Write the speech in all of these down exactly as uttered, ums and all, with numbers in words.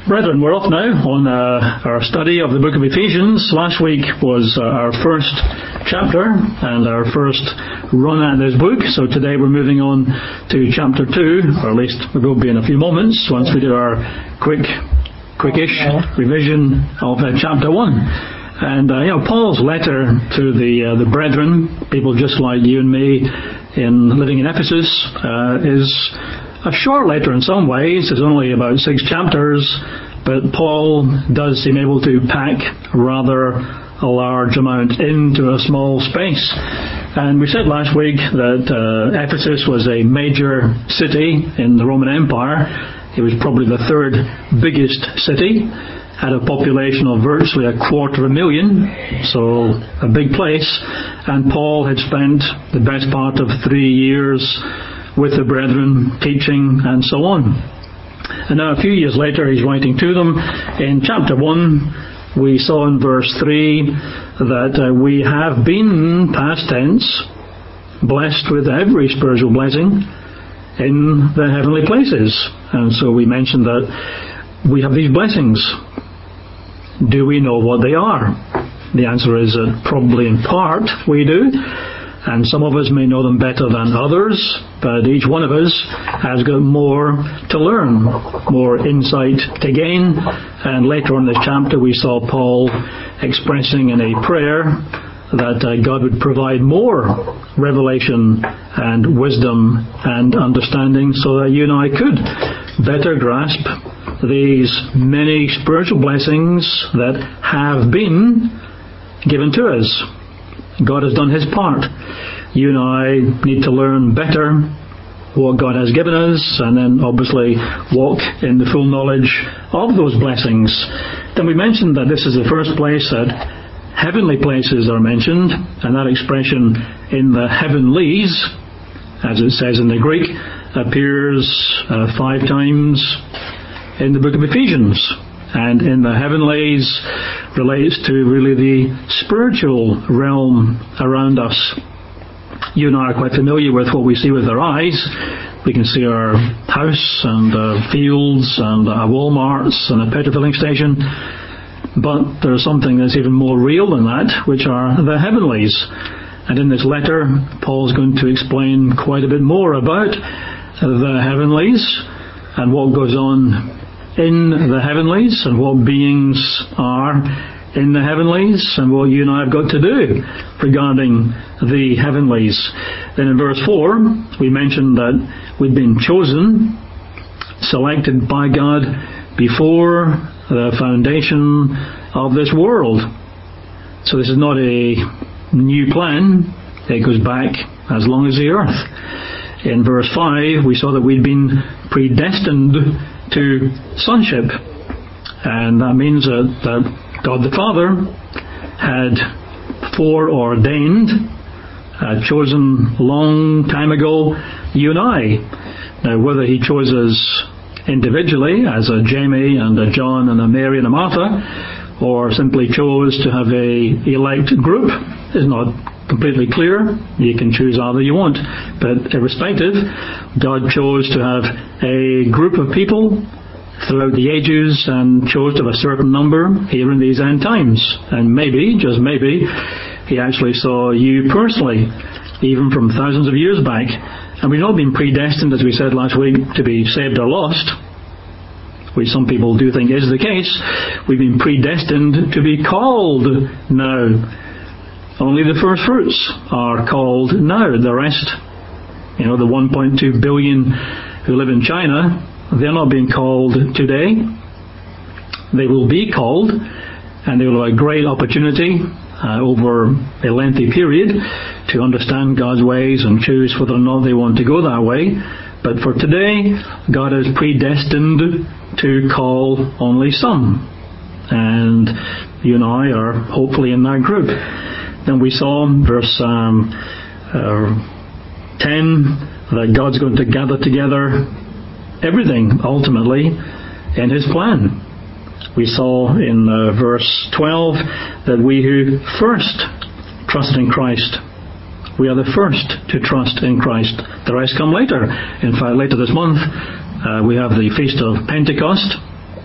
Brethren, we're off now on uh, our study of the book of Ephesians. Last week was uh, our first chapter and our first run at this book. So today we're moving on to chapter two, or at least we will be in a few moments once we do our quick, quickish revision of uh, chapter one. And uh, you know, Paul's letter to the uh, the brethren, people just like you and me, in living in Ephesus, uh, is a short letter in some ways. It's only about six chapters, but Paul does seem able to pack rather a large amount into a small space. And we said last week that uh, Ephesus was a major city in the Roman Empire. It was probably the third biggest city, had a population of virtually a quarter of a million, so a big place. And Paul had spent the best part of three years with the brethren, teaching and so on. And now a few years later he's writing to them. In chapter one we saw in verse three that uh, we have been, past tense, blessed with every spiritual blessing in the heavenly places. And so we mentioned that we have these blessings. Do we know what they are? The answer is that probably in part we do. And some of us may know them better than others, but each one of us has got more to learn, more insight to gain. And later on in this chapter we saw Paul expressing in a prayer that uh, God would provide more revelation and wisdom and understanding so that you and I could better grasp these many spiritual blessings that have been given to us. God has done His part. You and I need to learn better what God has given us, and then obviously walk in the full knowledge of those blessings. Then we mentioned that this is the first place that heavenly places are mentioned, and that expression in the heavenlies, as it says in the Greek, appears uh, five times in the book of Ephesians. And in the heavenlies relates to really the spiritual realm around us. You and I are quite familiar with what we see with our eyes. We can see our house and uh, fields and uh, Walmarts and a petrol filling station. But there's something that's even more real than that, which are the heavenlies. And in this letter, Paul's going to explain quite a bit more about the heavenlies and what goes on in the heavenlies, and what beings are in the heavenlies, and what you and I have got to do regarding the heavenlies. Then in verse four, we mentioned that we've been chosen, selected by God before the foundation of this world. So this is not a new plan. It goes back as long as the earth. In verse five, we saw that we'd been predestined to sonship, and that means that, that God the Father had foreordained, uh, chosen long time ago, you and I. Now, whether He chose us individually as a Jamie and a John and a Mary and a Martha, or simply chose to have a elect group is not completely clear. You can choose either you want, but irrespective, God chose to have a group of people throughout the ages and chose to have a certain number here in these end times. And maybe, just maybe, He actually saw you personally, even from thousands of years back. And we've not been predestined, as we said last week, to be saved or lost, which some people do think is the case. We've been predestined to be called now. Only the first fruits are called now. The rest, you know, the one point two billion who live in China, they're not being called today. They will be called, and they will have a great opportunity uh, over a lengthy period to understand God's ways and choose whether or not they want to go that way. But for today, God has predestined to call only some. And you and I are hopefully in that group. Then we saw in verse um, uh, ten that God's going to gather together everything ultimately in His plan. We saw in uh, verse twelve that we who first trusted in Christ, we are the first to trust in Christ. The rest come later. In fact, later this month uh, we have the Feast of Pentecost,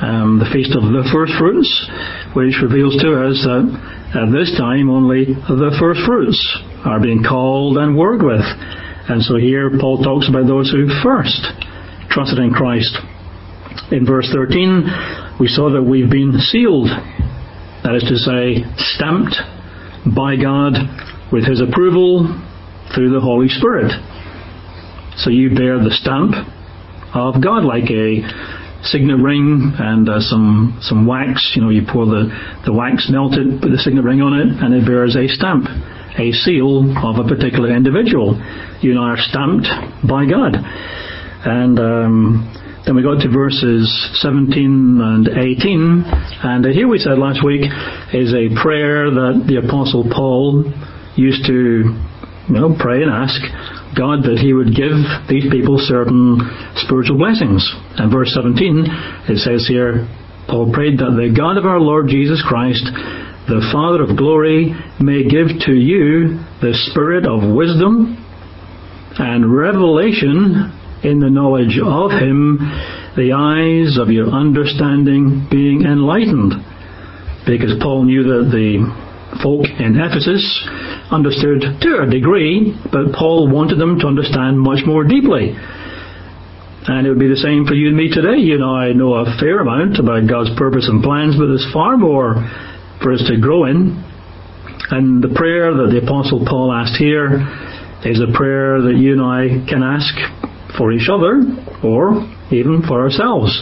um, the Feast of the First Fruits, which reveals to us that at this time only the first fruits are being called and worked with. And so here Paul talks about those who first trusted in Christ. In verse thirteen, we saw that we've been sealed, that is to say, stamped by God with His approval through the Holy Spirit. So you bear the stamp of God, like a signet ring and uh, some some wax. You know, you pour the, the wax, melt it, put the signet ring on it, and it bears a stamp, a seal of a particular individual. You and I are stamped by God. And um, then we got to verses seventeen and eighteen, and uh, here we said last week is a prayer that the Apostle Paul used to, you know, pray and ask God that He would give these people certain spiritual blessings. And verse seventeen, it says here, Paul prayed that the God of our Lord Jesus Christ, the Father of glory, may give to you the spirit of wisdom and revelation in the knowledge of Him, the eyes of your understanding being enlightened. Because Paul knew that the folk in Ephesus understood to a degree, but Paul wanted them to understand much more deeply. And it would be the same for you and me today. You know, I know a fair amount about God's purpose and plans, but there's far more for us to grow in. And the prayer that the Apostle Paul asked here is a prayer that you and I can ask for each other, or even for ourselves.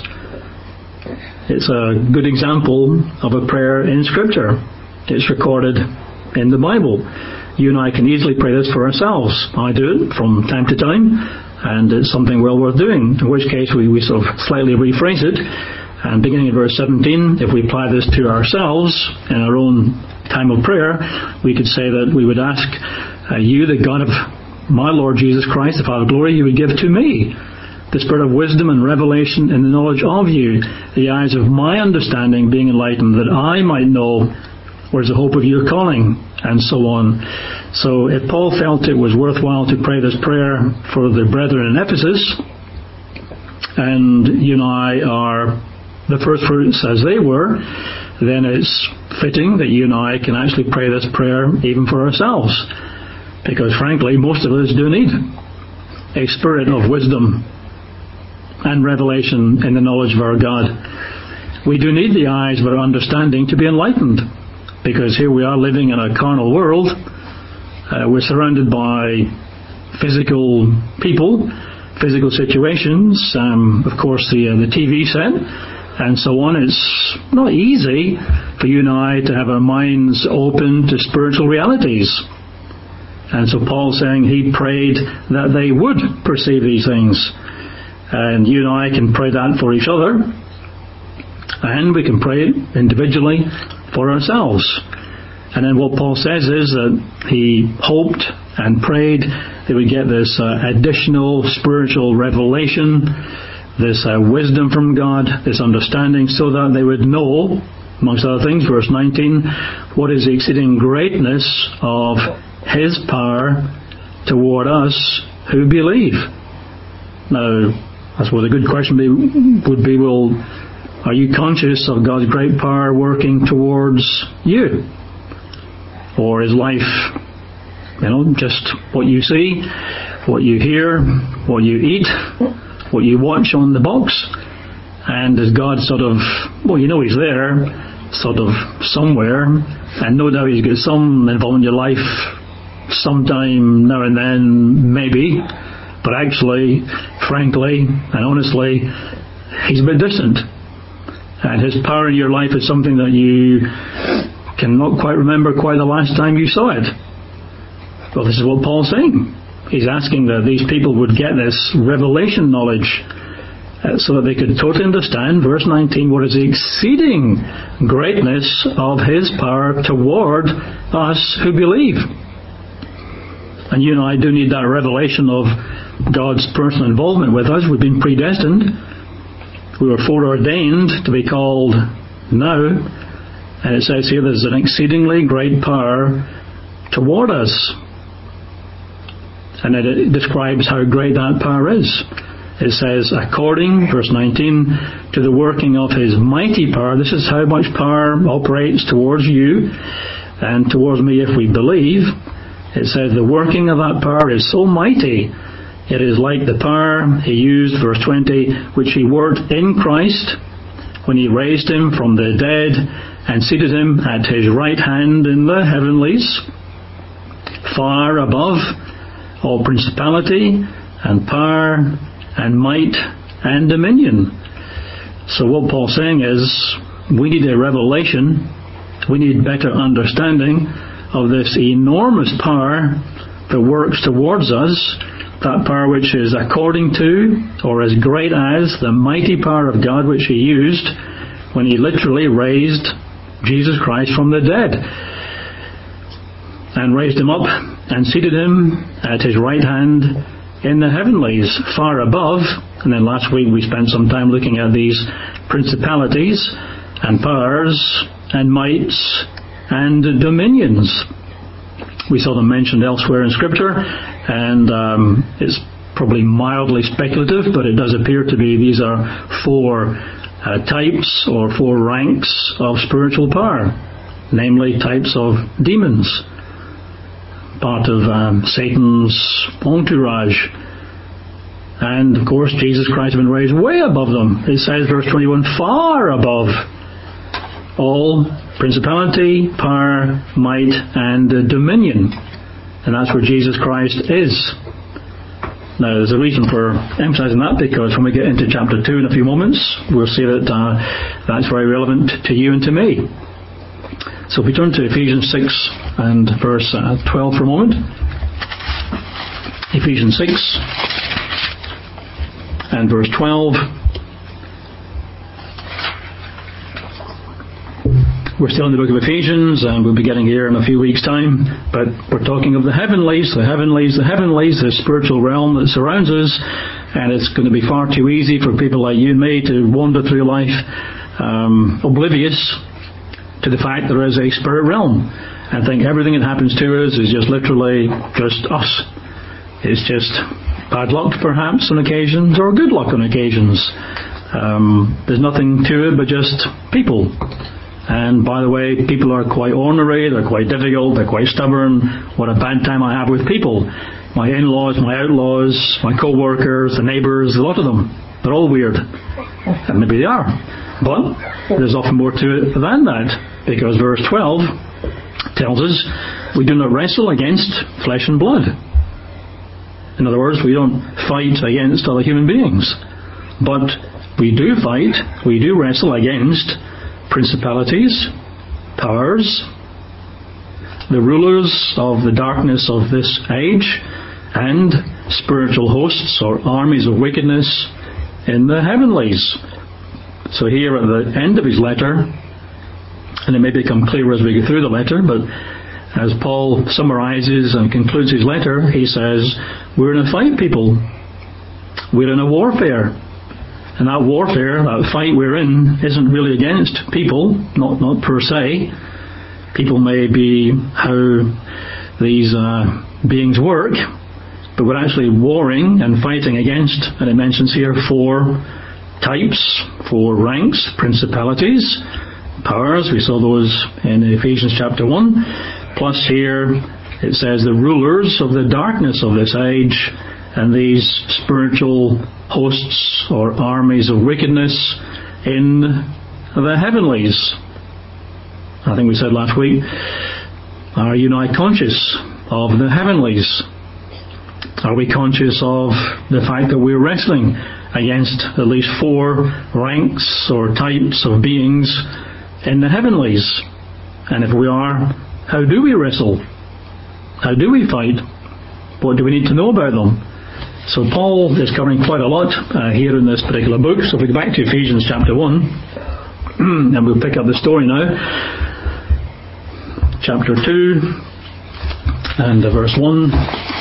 It's a good example of a prayer in Scripture. It's recorded in the Bible. You and I can easily pray this for ourselves. I do it from time to time, and it's something well worth doing. In which case we, we sort of slightly rephrase it, and beginning in verse seventeen, if we apply this to ourselves in our own time of prayer, we could say that we would ask uh, you, the God of my Lord Jesus Christ, the Father of glory, you would give to me the spirit of wisdom and revelation in the knowledge of you, the eyes of my understanding being enlightened, that I might know where's the hope of your calling, and so on. So if Paul felt it was worthwhile to pray this prayer for the brethren in Ephesus, and you and I are the first fruits as they were, then it's fitting that you and I can actually pray this prayer even for ourselves. Because frankly, most of us do need a spirit of wisdom and revelation in the knowledge of our God. We do need the eyes of our understanding to be enlightened. Because here we are living in a carnal world. Uh, we're surrounded by physical people, physical situations, um, of course the uh, the T V set, and so on. It's not easy for you and I to have our minds open to spiritual realities. And so Paul's saying he prayed that they would perceive these things. And you and I can pray that for each other. And we can pray individually for ourselves. And then what Paul says is that he hoped and prayed they would get this uh, additional spiritual revelation, this uh, wisdom from God, this understanding, so that they would know, amongst other things, verse nineteen, what is the exceeding greatness of His power toward us who believe. Now, I suppose a good question be, would be, well, are you conscious of God's great power working towards you? Or is life, you know, just what you see, what you hear, what you eat, what you watch on the box? And is God sort of, well, you know He's there, sort of somewhere, and no doubt He's got some involvement in your life sometime now and then, maybe, but actually, frankly, and honestly, He's a bit distant. And His power in your life is something that you cannot quite remember quite the last time you saw it. Well, this is what Paul's saying. He's asking that these people would get this revelation knowledge uh, so that they could totally understand, verse nineteen, what is the exceeding greatness of His power toward us who believe. And you and I do need that revelation of God's personal involvement with us. We've been predestined. We were foreordained to be called now. And it says here there's an exceedingly great power toward us. And it describes how great that power is. It says, according, verse nineteen, to the working of his mighty power. This is how much power operates towards you and towards me if we believe. It says the working of that power is so mighty, it is like the power he used, verse twenty, which he worked in Christ when he raised him from the dead and seated him at his right hand in the heavenlies, far above all principality and power and might and dominion. So what Paul's saying is, we need a revelation, we need better understanding of this enormous power that works towards us, that power which is according to, or as great as, the mighty power of God which he used when he literally raised Jesus Christ from the dead, and raised him up and seated him at his right hand in the heavenlies, far above. And then last week we spent some time looking at these principalities and powers and mights and dominions. We saw them mentioned elsewhere in Scripture, and um, it's probably mildly speculative, but it does appear to be these are four uh, types or four ranks of spiritual power, namely types of demons, part of um, Satan's entourage. And of course Jesus Christ has been raised way above them. It says, verse twenty-one, far above all principality, power, might and uh, dominion. And that's where Jesus Christ is. Now there's a reason for emphasizing that, because when we get into chapter two in a few moments, we'll see that uh, that's very relevant to you and to me. So if we turn to Ephesians six and verse uh, twelve for a moment. Ephesians six and verse twelve. We're still in the book of Ephesians, and we'll be getting here in a few weeks' time, but we're talking of the heavenlies, the heavenlies, the heavenlies, the spiritual realm that surrounds us, and it's going to be far too easy for people like you and me to wander through life um, oblivious to the fact there is a spirit realm, and think everything that happens to us is just literally just us. It's just bad luck perhaps on occasions, or good luck on occasions. Um, there's nothing to it but just people. And by the way, people are quite ornery, they're quite difficult, they're quite stubborn. What a bad time I have with people. My in-laws, my outlaws, my co-workers, the neighbours, a lot of them. They're all weird. And maybe they are. But there's often more to it than that, because verse twelve tells us we do not wrestle against flesh and blood. In other words, we don't fight against other human beings. But we do fight, we do wrestle against principalities, powers, the rulers of the darkness of this age, and spiritual hosts or armies of wickedness in the heavenlies. So here at the end of his letter, and it may become clearer as we go through the letter, but as Paul summarizes and concludes his letter, he says, we're in a fight, people. We're in a warfare. And that warfare, that fight we're in, isn't really against people, not not per se. People may be how these uh, beings work, but we're actually warring and fighting against, and it mentions here four types, four ranks, principalities, powers. We saw those in Ephesians chapter one. Plus here it says the rulers of the darkness of this age, and these spiritual hosts or armies of wickedness in the heavenlies. I think we said last week, are you not conscious of the heavenlies? Are we conscious of the fact that we're wrestling against at least four ranks or types of beings in the heavenlies? And if we are, how do we wrestle? How do we fight? What do we need to know about them? So Paul is covering quite a lot uh, here in this particular book. So if we go back to Ephesians chapter one, and we'll pick up the story now. Chapter two, and uh, verse one.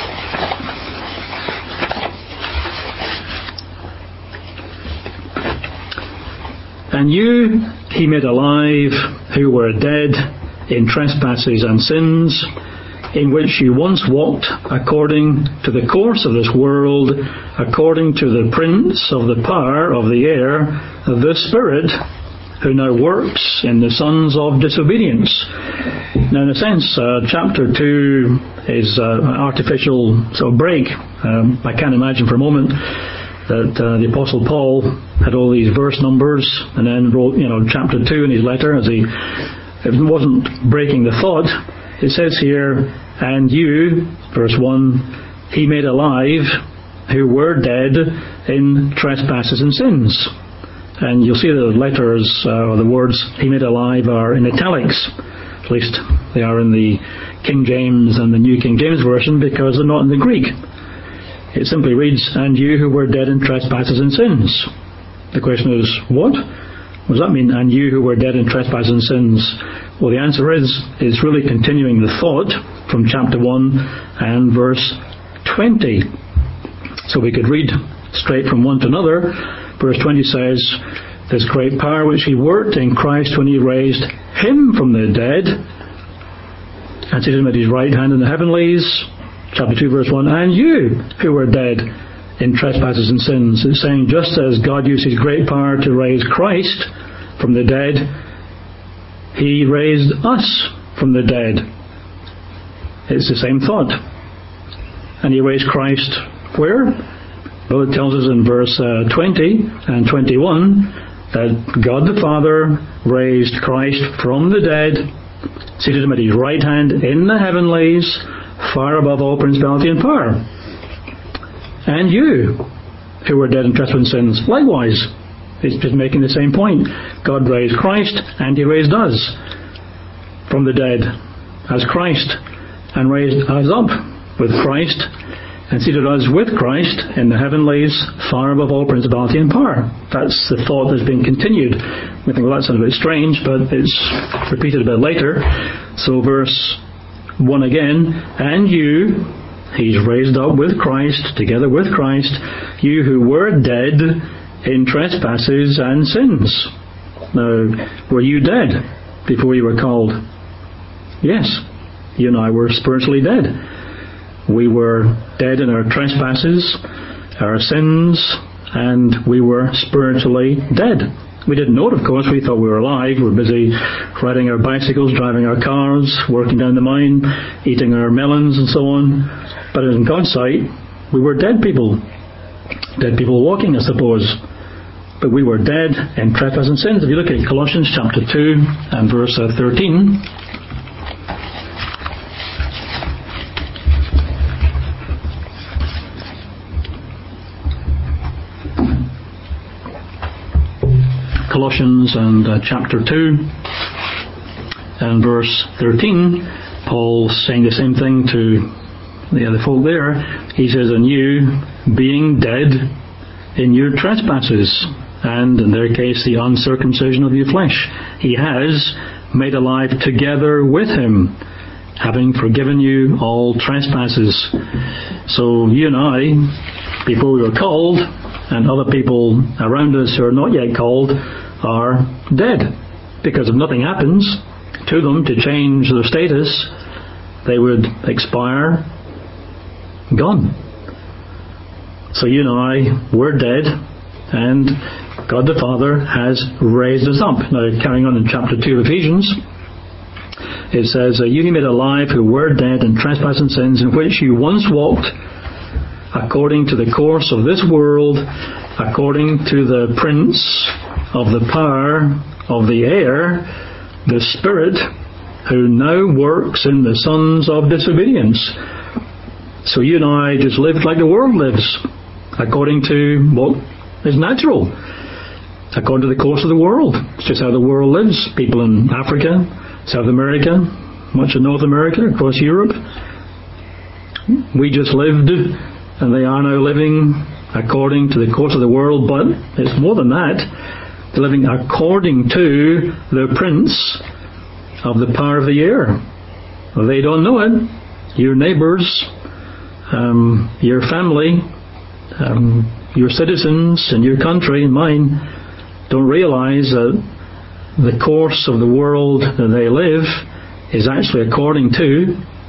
And you he made alive who were dead in trespasses and sins, in which you once walked according to the course of this world, according to the prince of the power of the air, the Spirit, who now works in the sons of disobedience. Now, in a sense, uh, chapter two is uh, an artificial sort of break. Um, I can't imagine for a moment that uh, the Apostle Paul had all these verse numbers and then wrote, you know, chapter two in his letter, as he it wasn't breaking the thought. It says here, and you, verse one, he made alive who were dead in trespasses and sins. And you'll see the letters, uh, or the words he made alive are in italics. At least they are in the King James and the New King James Version, because they're not in the Greek. It simply reads, and you who were dead in trespasses and sins. The question is, what? What does that mean, and you who were dead in trespasses and sins? Well, the answer is, it's really continuing the thought from chapter one and verse twenty. So we could read straight from one to another. Verse twenty says, this great power which he worked in Christ when he raised him from the dead and seated him at his right hand in the heavenlies. Chapter two, verse one, and you who were dead in trespasses and sins. It's saying, just as God used his great power to raise Christ from the dead, he raised us from the dead. It's the same thought. And he raised Christ where? Well, it tells us in verse uh, twenty and twenty-one that God the Father raised Christ from the dead, seated him at his right hand in the heavenlies, far above all principality and power. And you, who were dead in trespasses and sins, likewise. It's just making the same point. God raised Christ, and he raised us from the dead as Christ, and raised us up with Christ, and seated us with Christ in the heavenlies, far above all principality and power. That's the thought that's been continued. We think, well, that sounds a bit strange, but it's repeated a bit later. So verse one again, and you, he's raised up with Christ, together with Christ, you who were dead in trespasses and sins. Now, were you dead before you were called? Yes. You and I were spiritually dead. We were dead in our trespasses, our sins, and we were spiritually dead. We didn't know it, of course. We thought we were alive. We were busy riding our bicycles, driving our cars, working down the mine, eating our melons and so on. But in God's sight, we were dead people. Dead people walking, I suppose. But we were dead in trespasses and sins. If you look at Colossians chapter two and verse thirteen, Colossians and uh, chapter two and verse thirteen, Paul's saying the same thing to the other folk there. He says, and you, being dead in your trespasses, and in their case the uncircumcision of your flesh, he has made alive together with him, having forgiven you all trespasses. So you and I, before we were called, and other people around us who are not yet called, are dead. Because if nothing happens to them to change their status, they would expire, gone. So you and I, we're dead, and God the Father has raised us up. Now, carrying on in chapter two of Ephesians, it says, you he made alive who were dead in trespasses and sins, in which you once walked, according to the course of this world, according to the prince of the power of the air, the Spirit, who now works in the sons of disobedience. So you and I just lived like the world lives, according to what is natural, according to the course of the world. It's just how the world lives. People in Africa, South America, much of North America, across Europe, we just lived, and they are now living according to the course of the world. But it's more than that. They're living according to the prince of the power of the air. They don't know it. Your neighbours, um, your family, um, your citizens in your country and mine don't realise that the course of the world that they live is actually according to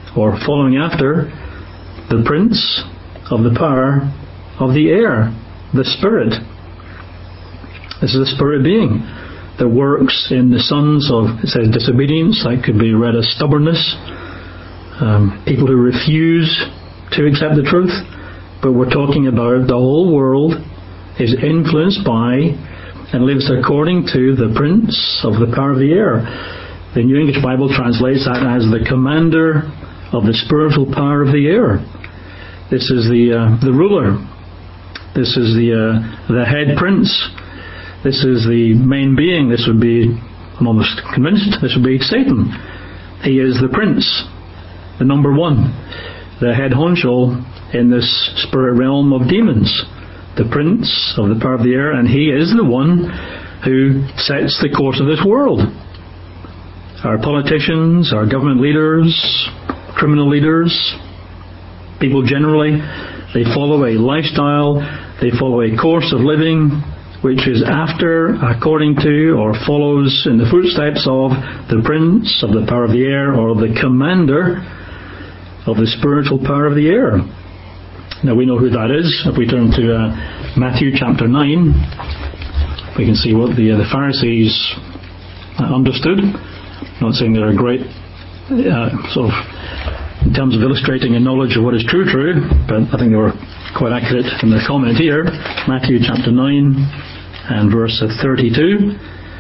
or following after, the prince of the power of the air, the spirit. This is a spirit being that works in the sons of, it says, disobedience. That could be read as stubbornness. Um, people who refuse to accept the truth. But we're talking about the whole world is influenced by and lives according to the prince of the power of the air. The New English Bible translates that as the commander of the spiritual power of the air. This is the uh, the ruler. This is the uh, the head prince. This is the main being. This would be, I'm almost convinced, this would be Satan. He is the prince, the number one, the head honcho in this spirit realm of demons, the prince of the power of the air, and he is the one who sets the course of this world. Our politicians, our government leaders, criminal leaders, people generally, they follow a lifestyle, they follow a course of living which is after, according to, or follows in the footsteps of the prince of the power of the air, or the commander of the spiritual power of the air. Now we know who that is. If we turn to uh, Matthew chapter nine, we can see what the, uh, the Pharisees uh, understood. I'm not saying they're a great uh, sort of in terms of illustrating a knowledge of what is true true, but I think they were quite accurate in their comment here. Matthew chapter nine and verse thirty-two.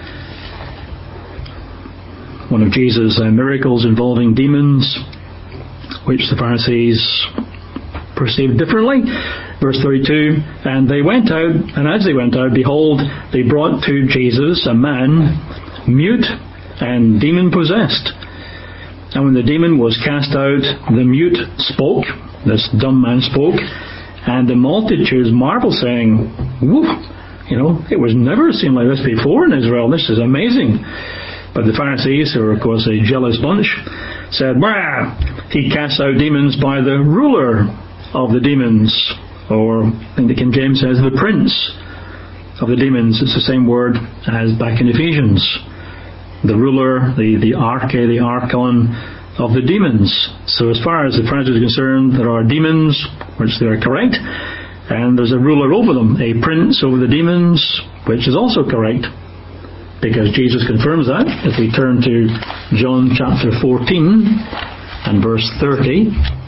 One of Jesus' uh, miracles involving demons, which the Pharisees perceived differently. Verse thirty-two, and they went out, and as they went out, behold, they brought to Jesus a man mute and demon-possessed. And when the demon was cast out, the mute spoke, this dumb man spoke, and the multitudes marveled, saying, "Woof, you know, it was never seen like this before in Israel. This is amazing." But the Pharisees, who are of course a jealous bunch, said, "Bah, he casts out demons by the ruler of the demons," or I think the King James says the prince of the demons. It's the same word as back in Ephesians. The ruler, the, the arche, the archon of the demons. So as far as the Pharisees are concerned, there are demons, which they are correct, and there's a ruler over them, a prince over the demons, which is also correct, because Jesus confirms that. If we turn to John chapter fourteen and verse thirty,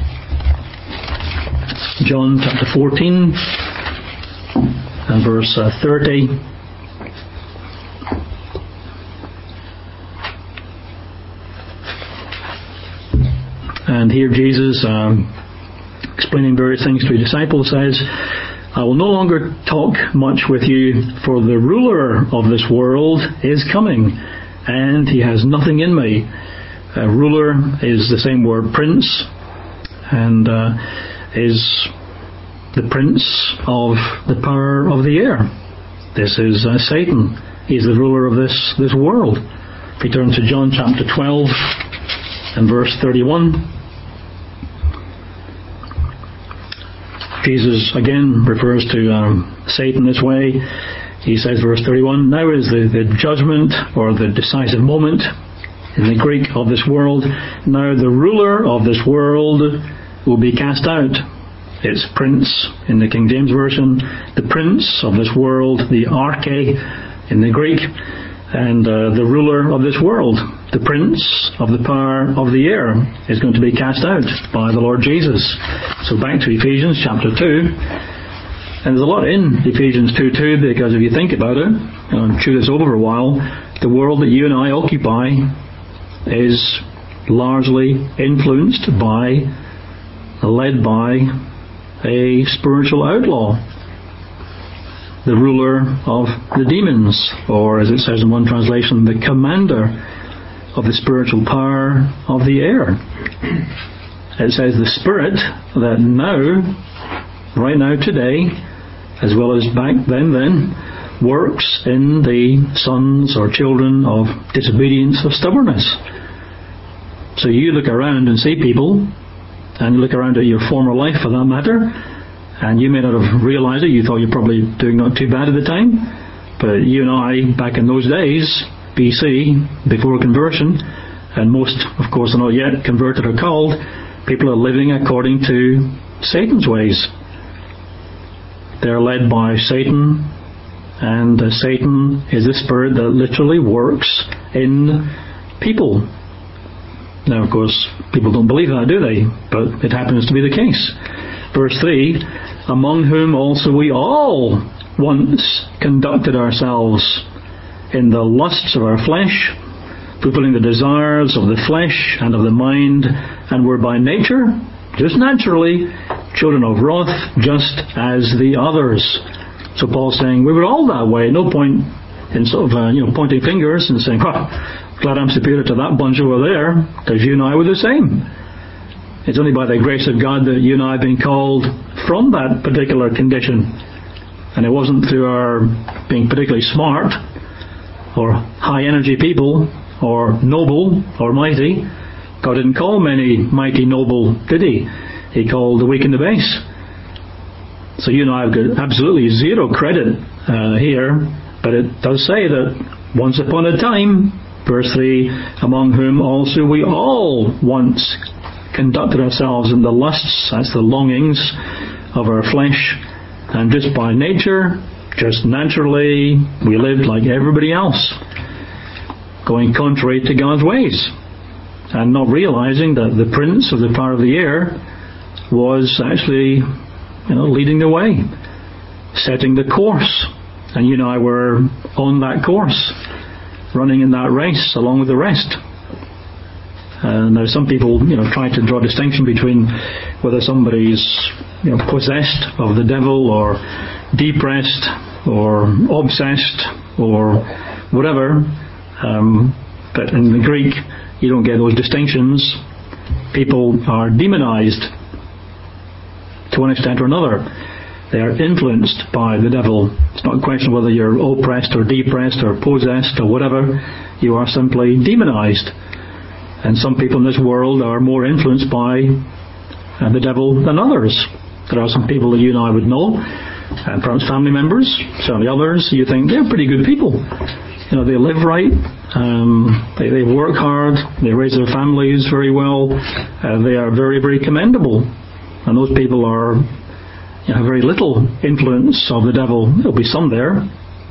John chapter fourteen and verse uh, thirty. And here Jesus, um, explaining various things to his disciples, says, "I will no longer talk much with you, for the ruler of this world is coming, and he has nothing in me." A ruler is the same word, prince, and uh, is the prince of the power of the air. This is uh, Satan. He's the ruler of this, this world. If we turn to John chapter twelve and verse thirty-one, Jesus again refers to um, Satan this way. He says, verse thirty-one, "Now is the, the judgment or the decisive moment in the Greek of this world. Now the ruler of this world will be cast out." It's prince in the King James Version. The prince of this world, the arche in the Greek, and uh, the ruler of this world, the prince of the power of the air, is going to be cast out by the Lord Jesus. So back to Ephesians chapter two. And there's a lot in Ephesians two two, because if you think about it, and chew this over for a while, the world that you and I occupy is largely influenced by, led by, a spiritual outlaw, the ruler of the demons, or as it says in one translation, the commander of the spiritual power of the air. It says the spirit that now, right now, today, as well as back then, then, works in the sons or children of disobedience, of stubbornness. So you look around and see people, and you look around at your former life for that matter, and you may not have realized it. You thought you're probably doing not too bad at the time, but you and I, back in those days, B C, before conversion, and most, of course, are not yet converted or called, People are living according to Satan's ways. They're led by Satan, and uh, Satan is the spirit that literally works in people. Now, of course, people don't believe that, do they? But it happens to be the case. Verse three, among whom also we all once conducted ourselves in the lusts of our flesh, fulfilling the desires of the flesh and of the mind, and were by nature, just naturally, children of wrath, just as the others. So Paul's saying we were all that way. No point in sort of uh, you know pointing fingers and saying, "Huh, glad I'm superior to that bunch over there," because you and I were the same. It's only by the grace of God that you and I have been called from that particular condition. And it wasn't through our being particularly smart, or high energy people, or noble, or mighty. God didn't call many mighty noble, did He? He called the weak and the base. So you and I have got absolutely zero credit uh, here, but it does say that once upon a time, verse three, among whom also we all once conducted ourselves in the lusts, that's the longings of our flesh, and just by nature, just naturally, we lived like everybody else, going contrary to God's ways, and not realizing that the prince of the power of the air was actually, you know, leading the way, setting the course, and you and I were on that course, running in that race along with the rest. Uh, now, some people, you know, try to draw a distinction between whether somebody's, you know, possessed of the devil, or depressed, or obsessed, or whatever. Um, but in the Greek, you don't get those distinctions. People are demonized to one extent or another. They are influenced by the devil. It's not a question of whether you're oppressed or depressed or possessed or whatever. You are simply demonized. And some people in this world are more influenced by uh, the devil than others. There are some people that you and I would know, and perhaps family members, certainly others, you think they're pretty good people. You know, they live right, um, they, they work hard, they raise their families very well, uh, they are very, very commendable. And those people are, you know, very little influence of the devil. There'll be some there.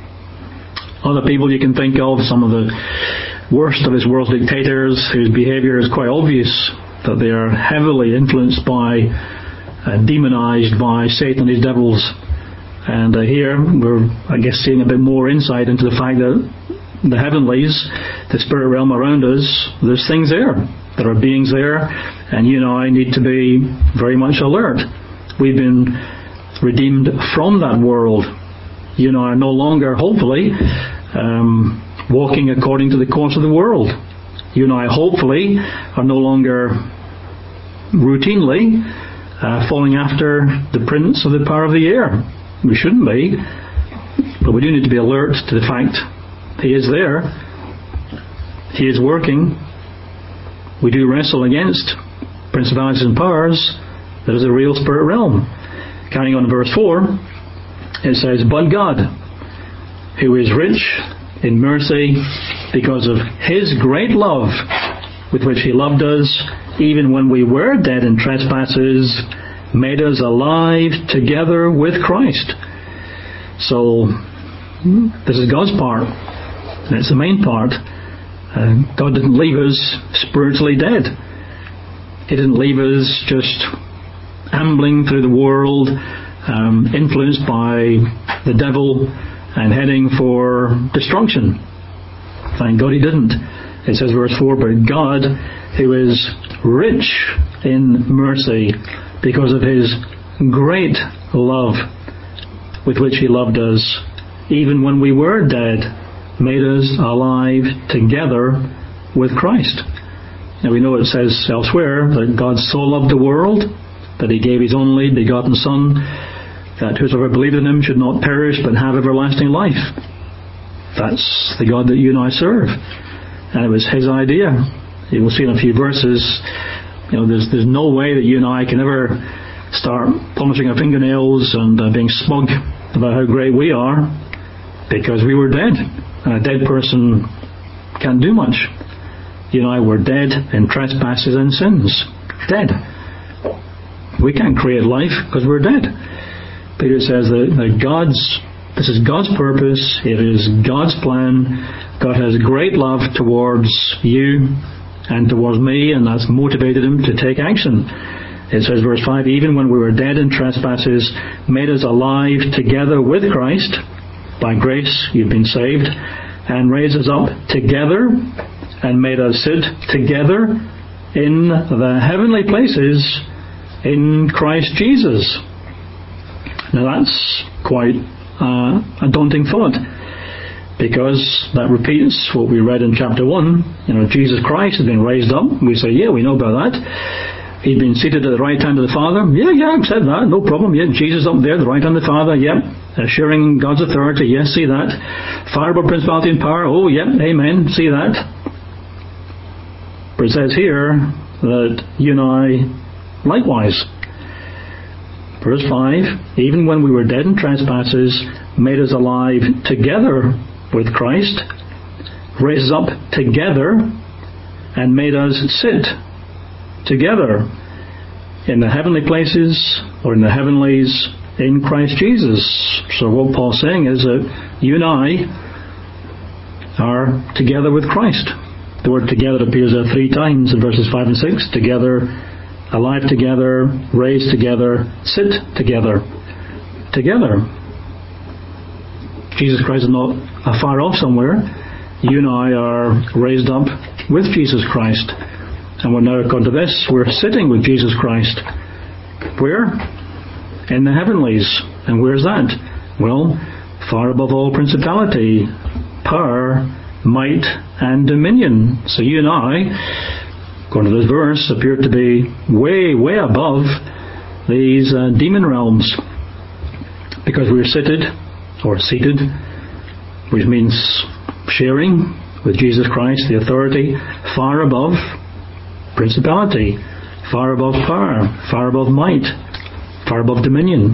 Other people you can think of, some of the worst of this world's dictators, whose behaviour is quite obvious, that they are heavily influenced by, uh, demonized by Satan and his devils. And uh, here we're, I guess, seeing a bit more insight into the fact that the heavenlies, the spirit realm around us, there's things there. There are beings there, and you and I need to be very much alert. We've been redeemed from that world. You and I are no longer, hopefully, um, walking according to the course of the world. You and I, hopefully, are no longer routinely uh, falling after the prince of the power of the air. We shouldn't be, but we do need to be alert to the fact he is there. He is working. We do wrestle against principalities and powers. That is a real spirit realm. Carrying on to verse four, it says, but God, who is rich in mercy, because of His great love with which He loved us, even when we were dead in trespasses, made us alive together with Christ. So, this is God's part, and it's the main part. Uh, God didn't leave us spiritually dead. He didn't leave us just ambling through the world, um, influenced by the devil and heading for destruction. Thank God He didn't. It says verse four, but God, who is rich in mercy, because of His great love with which He loved us, even when we were dead, made us alive together with Christ. Now we know it says elsewhere that God so loved the world that He gave His only begotten Son, that whosoever believed in Him should not perish but have everlasting life. That's the God that you and I serve. And it was His idea. You will see in a few verses, you know, there's there's no way that you and I can ever start polishing our fingernails and uh, being smug about how great we are, because we were dead. And a dead person can't do much. You and I were dead in trespasses and sins. Dead. We can't create life because we're dead. Peter says that, that God's, this is God's purpose. It is God's plan. God has great love towards you and towards me, and that's motivated him to take action. It says, verse five, even when we were dead in trespasses, made us alive together with Christ. By grace you've been saved, and raised us up together, and made us sit together in the heavenly places in Christ Jesus. Now that's quite uh, a daunting thought, because that repeats what we read in chapter one. You know, Jesus Christ has been raised up. We say, yeah, we know about that. He'd been seated at the right hand of the Father. Yeah, yeah, I've said that, no problem. Yeah, Jesus up there, the right hand of the Father. Yep, assuring God's authority. Yes, see that. Far above principality and power. Oh, yep, amen. See that. But it says here that you and I likewise. Verse five, even when we were dead in trespasses, made us alive together with Christ, raised us up together, and made us sit together in the heavenly places, or in the heavenlies, in Christ Jesus. So what Paul's saying is that you and I are together with Christ. The word together appears there three times in verses five and six. Together, alive together, raised together, sit together. Together. Jesus Christ is not afar off somewhere. You and I are raised up with Jesus Christ. And we're now, according to this, we're sitting with Jesus Christ. Where? In the heavenlies. And where's that? Well, far above all principality, power, might, and dominion. So you and I, according to this verse, appear to be way, way above these uh, demon realms, because we're seated, or seated, which means sharing with Jesus Christ the authority far above principality, far above power, far above might, far above dominion.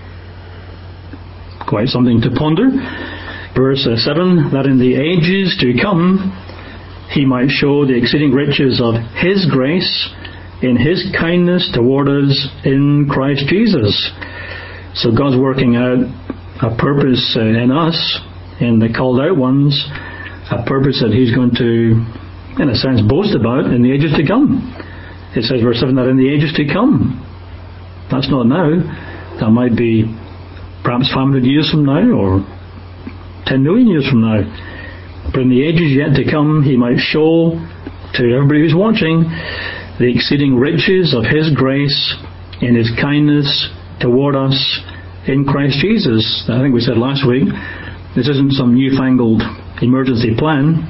Quite something to ponder. Verse seven, that in the ages to come he might show the exceeding riches of his grace in his kindness toward us in Christ Jesus. So God's working out a purpose in us, in the called out ones, a purpose that he's going to, in a sense, boast about in the ages to come. It says, verse seven, that in the ages to come. That's not now. That might be perhaps five hundred years from now, or ten million years from now. But in the ages yet to come, he might show to everybody who's watching the exceeding riches of his grace in his kindness toward us in Christ Jesus. I think we said last week, this isn't some newfangled emergency plan.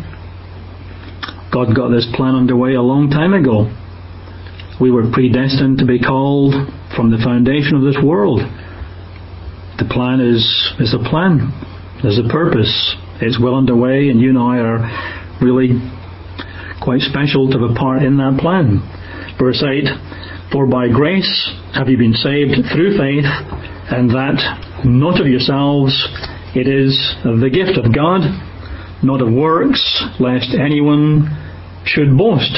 God got this plan underway a long time ago. We were predestined to be called from the foundation of this world. The plan is, is a plan. There's a purpose. It's well underway, and you and I are really quite special to have a part in that plan. Verse eight, for by grace have you been saved through faith, and that not of yourselves, it is the gift of God, not of works, lest anyone should boast.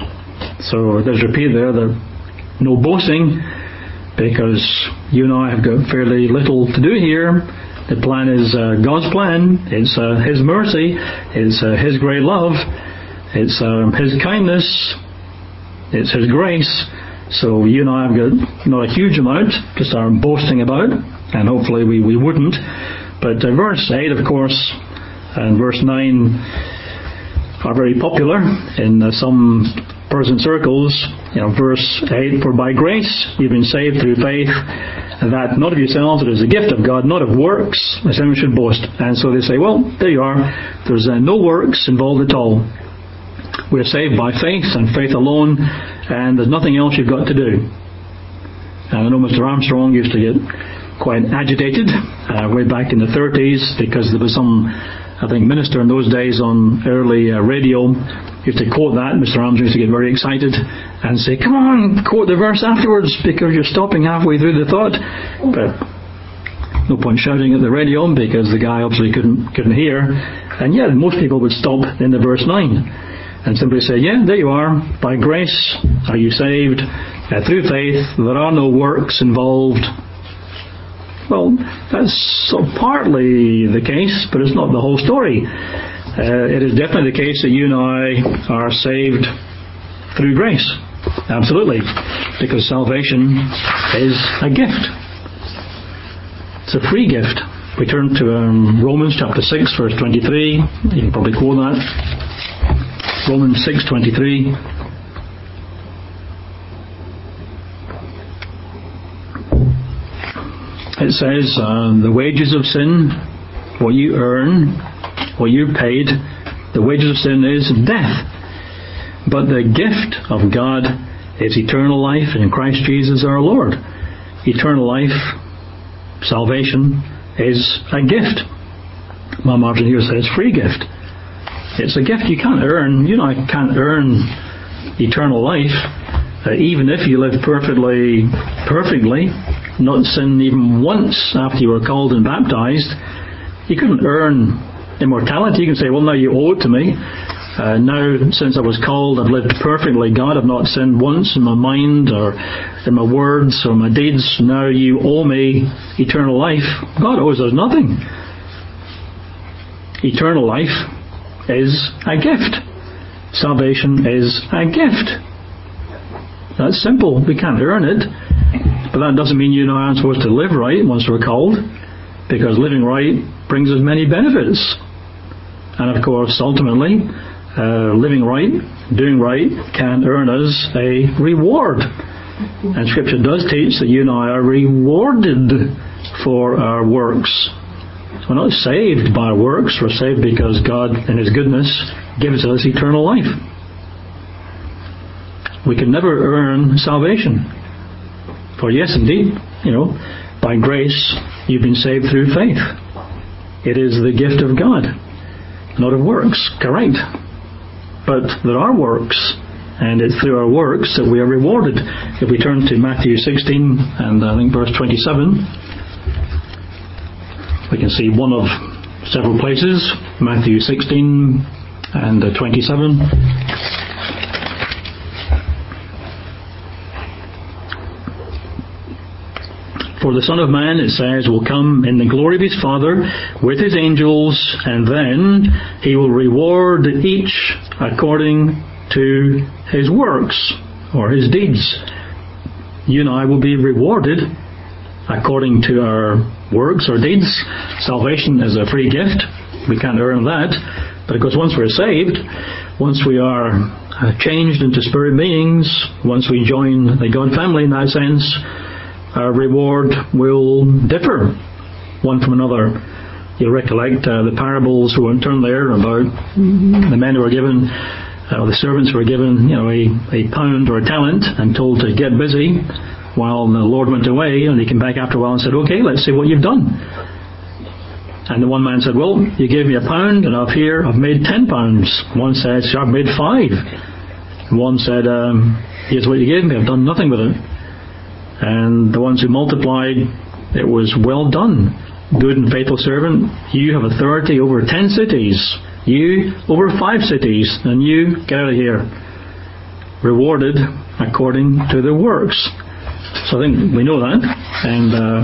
So there's repeat there, that no boasting, because you and I have got fairly little to do here. The plan is uh, God's plan. It's uh, his mercy. It's uh, his great love. It's uh, his kindness. It's his grace. So you and I have got not a huge amount to start boasting about, and hopefully we, we wouldn't. But uh, verse eight, of course, and verse nine are very popular in uh, some Protestant circles. You know, verse eight, for by grace you've been saved through faith, and that not of yourselves, it is a gift of God, not of works, lest anyone should boast. And so they say, well, there you are. There's uh, no works involved at all. We're saved by faith and faith alone, and there's nothing else you've got to do. And I know Mister Armstrong used to get quite agitated uh, way back in the thirties, because there was some, I think, minister in those days on early uh, radio used to quote that. Mister Armstrong used to get very excited and say, come on, quote the verse afterwards, because you're stopping halfway through the thought. But no point shouting at the radio, because the guy obviously couldn't couldn't hear. And yet most people would stop in the verse nine. and simply say, yeah, there you are. By grace are you saved uh, through faith. There are no works involved. Well, that's sort of partly the case, but it's not the whole story. Uh, it is definitely the case that you and I are saved through grace. Absolutely. Because salvation is a gift. It's a free gift. We turn to um, Romans chapter six, verse twenty-three. You can probably quote that. Romans six twenty-three. It says, uh, the wages of sin, what you earn, what you're paid, the wages of sin is death. But the gift of God is eternal life in Christ Jesus our Lord. Eternal life, salvation, is a gift. My margin here says free gift. It's a gift you can't earn. You know, I can't earn eternal life, uh, even if you live perfectly, perfectly, not sin even once after you were called and baptized. You couldn't earn immortality. You can say, well, now you owe it to me. Uh, now, since I was called, I've lived perfectly. God, I've not sinned once in my mind or in my words or my deeds. Now you owe me eternal life. God owes us nothing. Eternal life is a gift. Salvation is a gift. That's simple. We can't earn it. But that doesn't mean you and I aren't supposed to live right once we're called, because living right brings us many benefits. And of course, ultimately, uh, living right, doing right, can earn us a reward. And Scripture does teach that you and I are rewarded for our works. We're not saved by works. We're saved because God, in His goodness, gives us eternal life. We can never earn salvation. For yes, indeed, you know, by grace you've been saved through faith. It is the gift of God, not of works, correct. But there are works, and it's through our works that we are rewarded. If we turn to Matthew sixteen, and I think verse twenty-seven, we can see one of several places, Matthew sixteen and twenty-seven. For the Son of Man, it says, will come in the glory of His Father with His angels, and then He will reward each according to his works or his deeds. You and I will be rewarded according to our works or deeds. Salvation is a free gift. We can't earn that. But of course, once we're saved, once we are changed into spirit beings, once we join the God family in that sense, our reward will differ one from another. You'll recollect uh, the parables who went turn there about the men who were given, uh, the servants who were given, you know, a, a pound or a talent and told to get busy while the Lord went away, and he came back after a while and said, okay, let's see what you've done. And the one man said, well, you gave me a pound, and up here I've made ten pounds. One said, sure, I've made five. And one said, um, here's what you gave me, I've done nothing with it. And the ones who multiplied, it was well done, good and faithful servant. You have authority over ten cities. You over five cities. And you, get out of here. Rewarded according to their works. So I think we know that. And uh,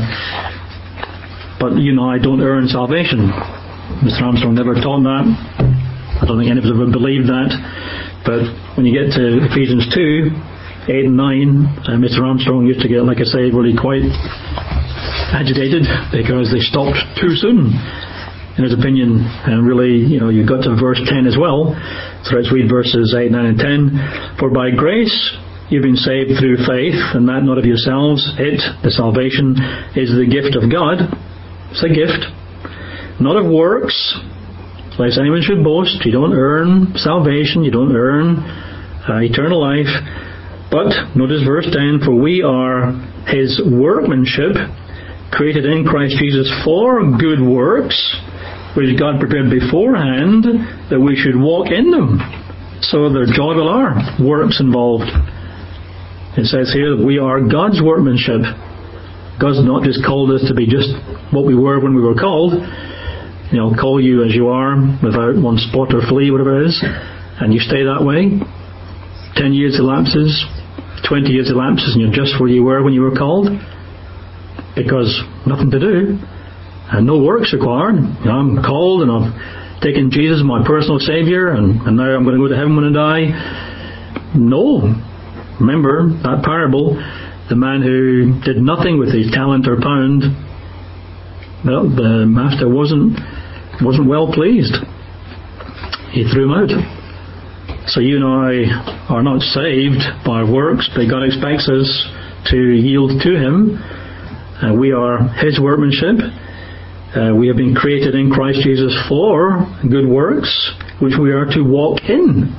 but you know, I don't earn salvation. Mister Armstrong never taught that. I don't think any of us ever believed that. But when you get to Ephesians two, eight and nine, uh, Mister Armstrong used to get, like I say, really quite agitated because they stopped too soon, in his opinion. And really, you know, you got to verse ten as well. So let's read verses eight, nine and ten. For by grace you've been saved through faith, and that not of yourselves. It, the salvation, is the gift of God. It's a gift, not of works, lest anyone should boast. You don't earn salvation. You don't earn uh, eternal life. But, notice verse ten, for we are His workmanship, created in Christ Jesus for good works, which God prepared beforehand that we should walk in them. So there joyful are works involved. It says here that we are God's workmanship. God's not just called us to be just what we were when we were called. You know, call you as you are, without one spot or flea, whatever it is. and you stay that way. Ten years elapses, twenty years elapses, and you're just where you were when you were called, because nothing to do, and no works required. You know, I'm called, and I've taken Jesus as my personal Saviour, and, and now I'm going to go to heaven when I die. No. Remember that parable, the man who did nothing with his talent or pound, well, the master wasn't wasn't well pleased. He threw him out. So you and I are not saved by works, but God expects us to yield to Him. Uh, we are His workmanship. Uh, we have been created in Christ Jesus for good works, which we are to walk in.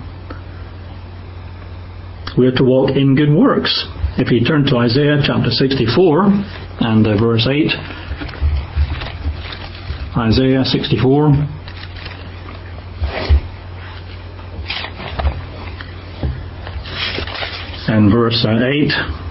We are to walk in good works. If you turn to Isaiah chapter sixty-four and uh, verse eight. Isaiah sixty-four. And verse eight.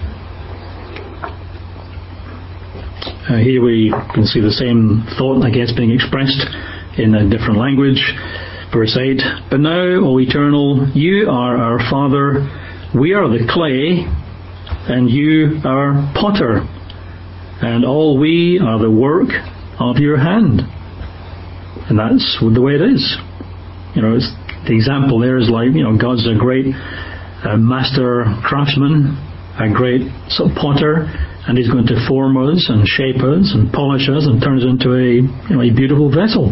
Uh, here we can see the same thought, I guess, being expressed in a different language. Verse eight. But now, O Eternal, you are our Father. We are the clay, and you are potter, and all we are the work of your hand. And that's the way it is. You know, it's, the example there is like, you know, God's a great uh, master craftsman, a great sort of potter, and He's going to form us and shape us and polish us and turn us into a, you know, a beautiful vessel.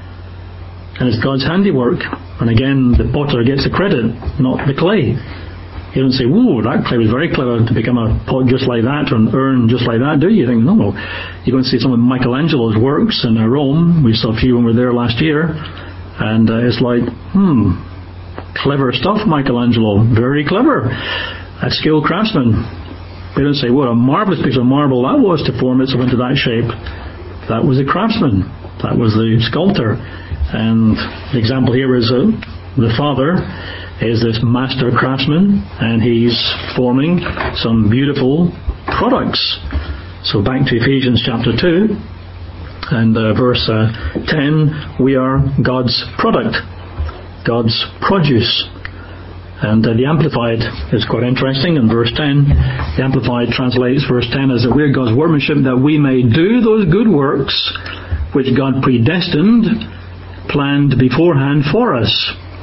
And it's God's handiwork. And again, the potter gets the credit, not the clay. You don't say, whoa, that clay was very clever to become a pot just like that or an urn just like that, do you? You think, no, no. You're going to see some of Michelangelo's works in Rome. We saw a few when we were there last year. And uh, it's like, hmm, clever stuff, Michelangelo. Very clever. A skilled craftsman. They don't say, what a marvellous piece of marble that was to form itself into that shape. That was the craftsman. That was the sculptor. And the example here is uh, the Father is this master craftsman, and He's forming some beautiful products. So back to Ephesians chapter two and uh, verse uh, ten, we are God's product, God's produce. And uh, the Amplified is quite interesting. In verse ten, the Amplified translates verse ten as that we're God's workmanship, that we may do those good works which God predestined, planned beforehand for us,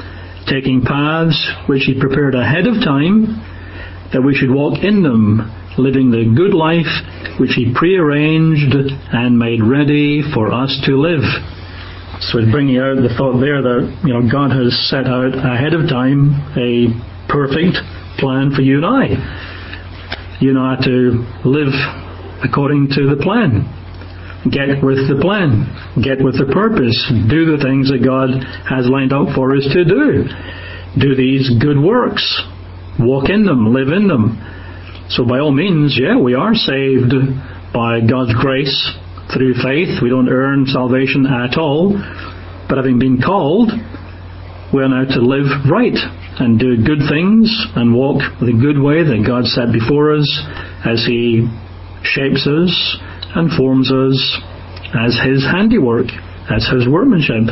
taking paths which He prepared ahead of time, that we should walk in them, living the good life which He prearranged and made ready for us to live. So it's bringing out the thought there that, you know, God has set out ahead of time a perfect plan for you and I. You and I are to live according to the plan. Get with the plan. Get with the purpose. Do the things that God has lined up for us to do. Do these good works. Walk in them. Live in them. So by all means, yeah, we are saved by God's grace through faith. We don't earn salvation at all. But having been called, we are now to live right and do good things and walk the good way that God set before us as He shapes us and forms us as His handiwork, as His workmanship.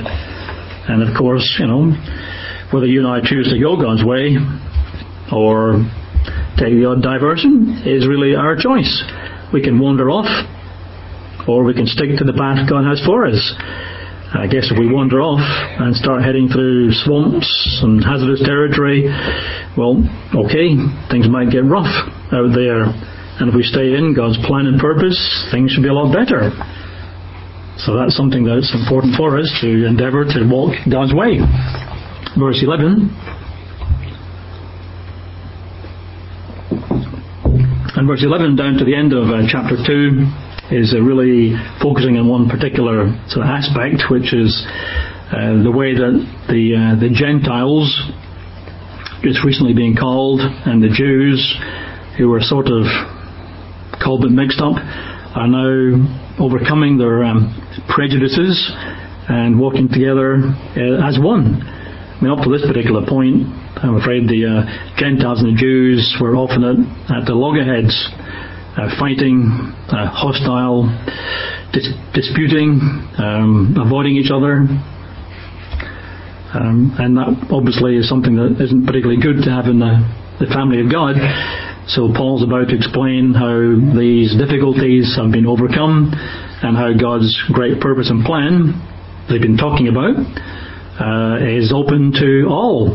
And of course, you know, whether you and I choose to go God's way or take the odd diversion is really our choice. We can wander off, or we can stick to the path God has for us. I guess if we wander off and start heading through swamps and hazardous territory, well, okay, things might get rough out there. And if we stay in God's plan and purpose, things should be a lot better. So that's something that's important for us, to endeavour to walk God's way. Verse eleven. And verse eleven down to the end of uh, chapter two is uh, really focusing on one particular sort of aspect, which is uh, the way that the uh, the Gentiles, just recently being called, and the Jews, who were sort of called but mixed up, are now overcoming their um, prejudices and walking together uh, as one. I mean, up to this particular point, I'm afraid the uh, Gentiles and the Jews were often at, at the loggerheads, uh, fighting, uh, hostile, dis- disputing, um, avoiding each other. Um, and that obviously is something that isn't particularly good to have in the, the family of God. So Paul's about to explain how these difficulties have been overcome and how God's great purpose and plan they've been talking about uh, is open to all.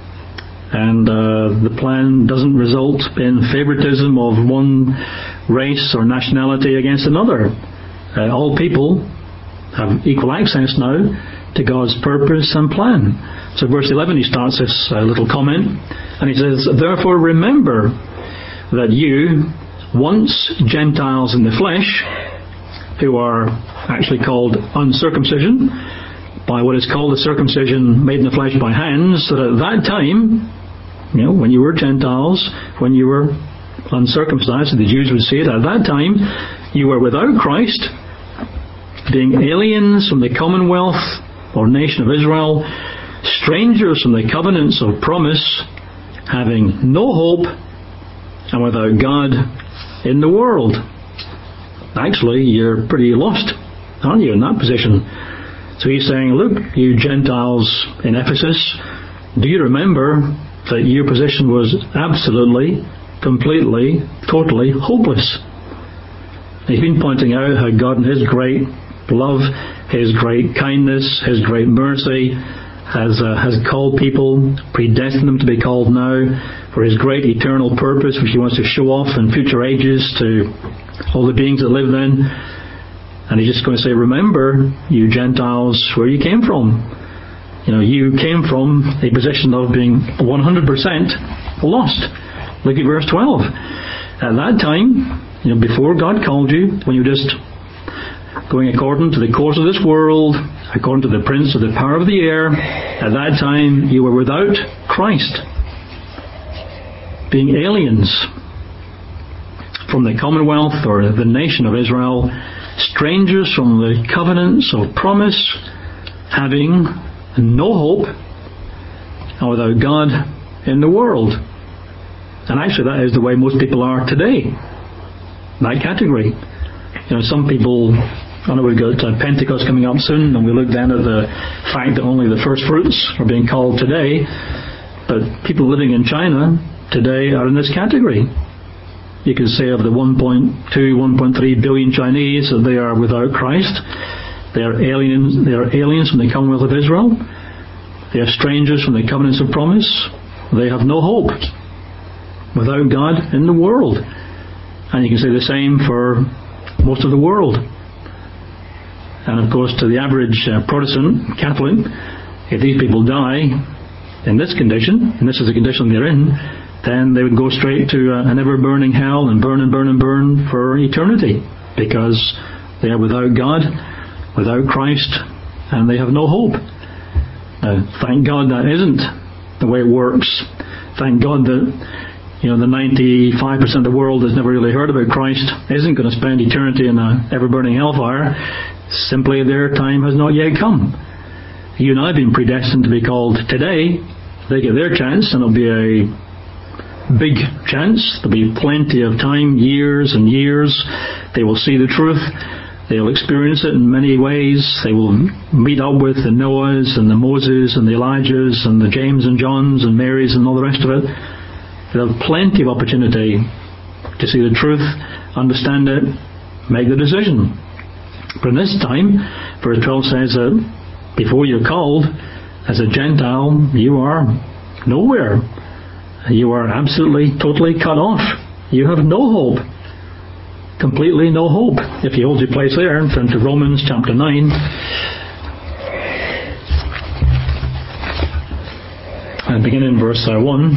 And uh, the plan doesn't result in favoritism of one race or nationality against another. Uh, all people have equal access now to God's purpose and plan. So verse eleven, he starts this uh, little comment, and he says, "Therefore remember that you, once Gentiles in the flesh, who are actually called uncircumcision, by what is called the circumcision made in the flesh by hands, that at that time, you know, when you were Gentiles, when you were uncircumcised, the Jews would say it, at that time, you were without Christ, being aliens from the commonwealth or nation of Israel, strangers from the covenants of promise, having no hope, and without God in the world." Actually, you're pretty lost, aren't you, in that position? So he's saying, look, you Gentiles in Ephesus, do you remember that your position was absolutely, completely, totally hopeless? He's been pointing out how God in His great love, His great kindness, His great mercy has uh, has called people, predestined them to be called now for His great eternal purpose, which He wants to show off in future ages to all the beings that live then. And He's just going to say, remember, you Gentiles, where you came from. You know, you came from a position of being one hundred percent lost. Look at verse twelve. At that time, you know, before God called you, when you were just going according to the course of this world, according to the prince of the power of the air, at that time you were without Christ, being aliens from the commonwealth or the nation of Israel, strangers from the covenants of promise, having no hope, and without God in the world. And actually that is the way most people are today, that category. You know, some people, I know we've got uh, Pentecost coming up soon, and we look then at the fact that only the first fruits are being called today, but people living in China today are in this category. You can say of the one point two, one point three billion Chinese that they are without Christ. They are aliens, they are aliens from the Commonwealth of Israel. They are strangers from the covenants of promise. They have no hope, without God in the world. And you can say the same for most of the world. And of course, to the average uh, Protestant Catholic, if these people die in this condition, and this is the condition they're in, then they would go straight to uh, an ever-burning hell and burn and burn and burn for eternity, because they are without God, without Christ, and they have no hope. Now, thank God that isn't the way it works. Thank God that, you know, the ninety-five percent of the world that's never really heard about Christ isn't going to spend eternity in an ever-burning hellfire. Simply their time has not yet come. You and I have been predestined to be called today. They get their chance, and it'll be a big chance. There'll be plenty of time, years and years. They will see the truth. They'll experience it in many ways. They will meet up with the Noahs and the Moses and the Elijahs and the James and Johns and Marys and all the rest of it. They'll have plenty of opportunity to see the truth, understand it, make the decision. But in this time, verse twelve says that before you're called as a Gentile, you are nowhere. You are absolutely, totally cut off. You have no hope. Completely no hope. If you hold your place there, turn to Romans chapter nine. And begin in verse uh, one.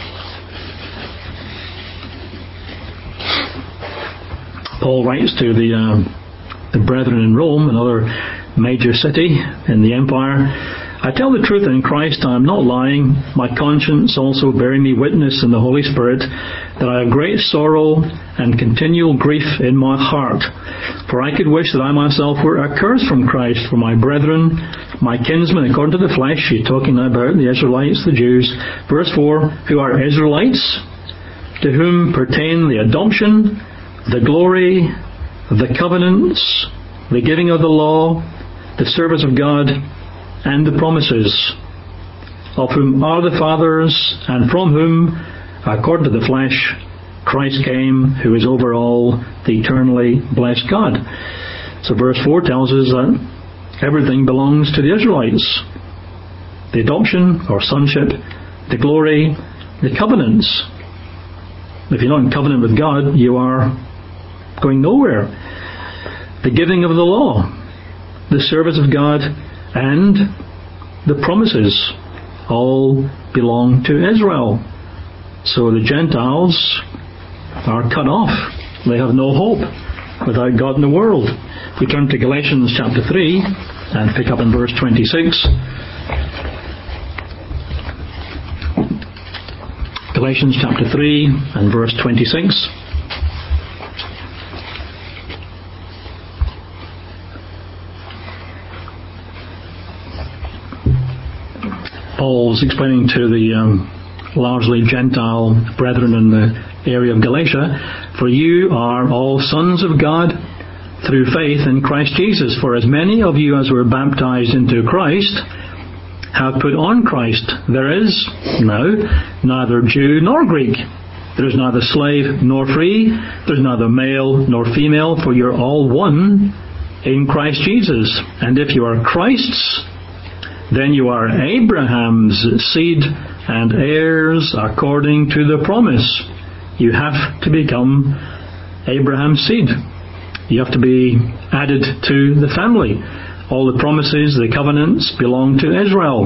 Paul writes to the uh, the brethren in Rome, another major city in the empire. I tell the truth in Christ, I am not lying. My conscience also bearing me witness in the Holy Spirit that I have great sorrow and continual grief in my heart. For I could wish that I myself were accursed from Christ for my brethren, my kinsmen according to the flesh. He's talking about the Israelites, the Jews. Verse four, who are Israelites, to whom pertain the adoption, the glory, the covenants, the giving of the law, the service of God, and the promises. of whom are the fathers, and from whom, according to the flesh, Christ came, who is over all, the eternally blessed God. So verse four tells us that everything belongs to the Israelites. The adoption, or sonship, the glory, the covenants. If you're not in covenant with God, you are going nowhere. The giving of the law, the service of God, and the promises all belong to Israel. So the Gentiles are cut off. They have no hope without God in the world. We turn to Galatians chapter three and pick up in verse twenty-six. Galatians chapter three and verse twenty-six. Paul's explaining to the um, largely Gentile brethren in the area of Galatia, for you are all sons of God through faith in Christ Jesus. For as many of you as were baptized into Christ have put on Christ. There is now neither Jew nor Greek. There is neither slave nor free. There is neither male nor female, for you're all one in Christ Jesus. And if you are Christ's, then you are Abraham's seed and heirs according to the promise. You have to become Abraham's seed. You have to be added to the family. All the promises, the covenants belong to Israel.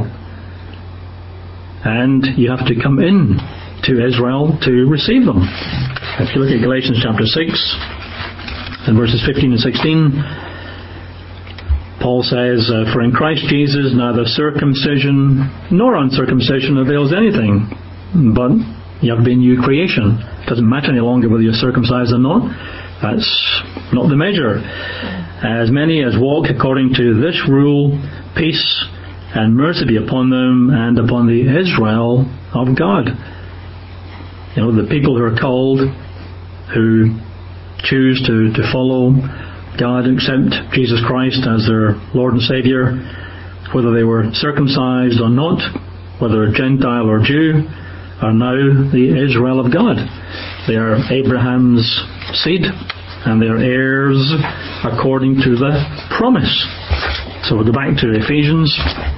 And you have to come in to Israel to receive them. If you look at Galatians chapter six and verses fifteen and sixteen, Paul says, uh, for in Christ Jesus neither circumcision nor uncircumcision avails anything, but you have been new creation. It doesn't matter any longer whether you're circumcised or not. That's not the measure. As many as walk according to this rule, peace and mercy be upon them and upon the Israel of God. You know, the people who are called, who choose to, to follow God, accept Jesus Christ as their Lord and Saviour, whether they were circumcised or not, whether Gentile or Jew, are now the Israel of God. They are Abraham's seed, and they are heirs according to the promise. So we'll go back to Ephesians.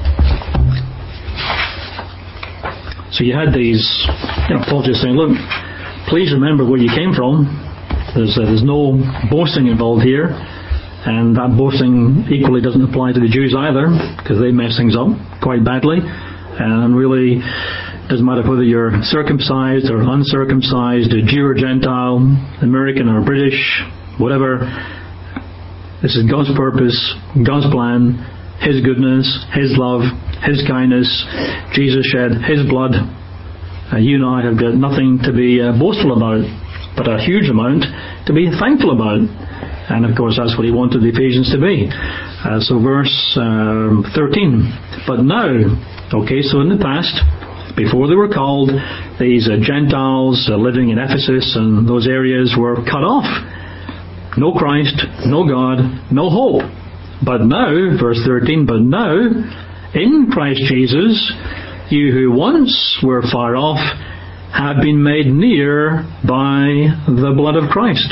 So you had these, you know, Paul just saying, look, please remember where you came from. There's, uh, there's no boasting involved here, and that boasting equally doesn't apply to the Jews either, because they mess things up quite badly, and really doesn't matter whether you're circumcised or uncircumcised, a Jew or Gentile, American or British, whatever. This is God's purpose, God's plan, His goodness, His love, His kindness. Jesus shed His blood. Uh, you and I have got nothing to be uh, boastful about, but a huge amount to be thankful about. And of course that's what he wanted the Ephesians to be. Uh, so verse um, thirteen. But now, okay, so in the past, before they were called, these uh, Gentiles uh, living in Ephesus and those areas were cut off. No Christ, no God, no hope. But now, verse thirteen, but now, in Christ Jesus, you who once were far off have been made near by the blood of Christ.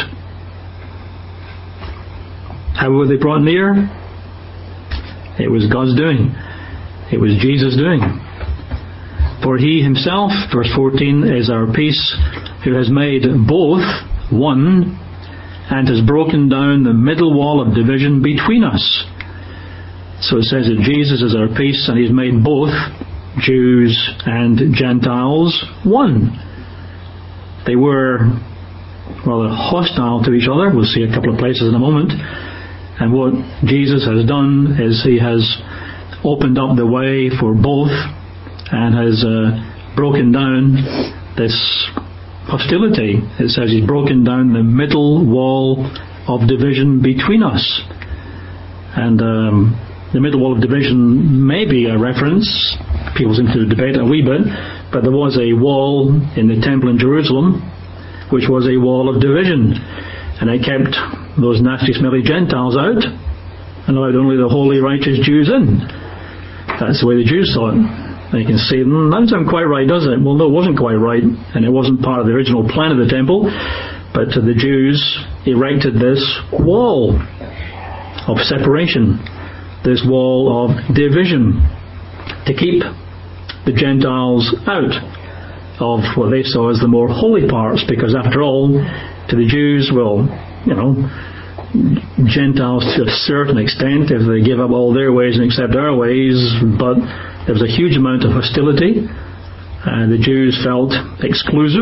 How were they brought near? It was God's doing. It was Jesus' doing. For He Himself, verse fourteen, is our peace, who has made both one and has broken down the middle wall of division between us. So it says that Jesus is our peace, and He's made both Jews and Gentiles one. They were rather hostile to each other. We'll see a couple of places in a moment. And what Jesus has done is He has opened up the way for both and has uh, broken down this hostility. It says He's broken down the middle wall of division between us. And um, the middle wall of division may be a reference. People seem to debate a wee bit, but there was a wall in the temple in Jerusalem which was a wall of division, and it kept those nasty smelly Gentiles out and allowed only the holy righteous Jews in. That's the way the Jews saw it. And you can see, mm, that doesn't sound quite right, does it? Well, no, it wasn't quite right, and it wasn't part of the original plan of the temple. But the Jews erected this wall of separation, this wall of division, to keep the Gentiles out of what they saw as the more holy parts, because after all, to the Jews, well, you know, Gentiles to a certain extent, if they give up all their ways and accept our ways, but there was a huge amount of hostility, and the Jews felt exclusive,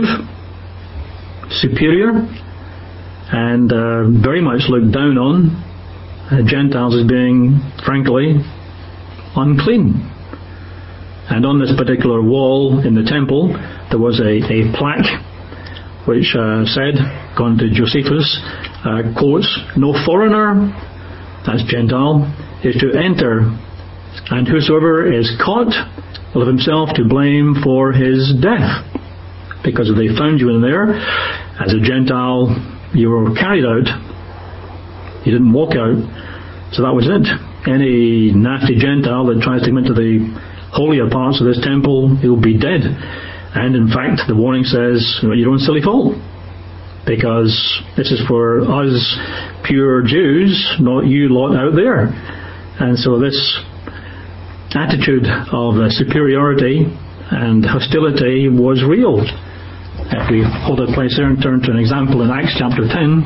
superior, and uh, very much looked down on uh, Gentiles as being, frankly, unclean. And on this particular wall in the temple, there was a, a plaque which uh, said, according to Josephus, uh, quotes, "No foreigner," that's Gentile, "is to enter, and whosoever is caught will have himself to blame for his death." Because if they found you in there, as a Gentile, you were carried out. You didn't walk out. So that was it. Any nasty Gentile that tries to come into the holier parts of this temple, he'll be dead. And in fact, the warning says, your own silly fault. Because this is for us pure Jews, not you lot out there. And so this attitude of uh, superiority and hostility was real. If we hold a place there and turn to an example in Acts chapter ten,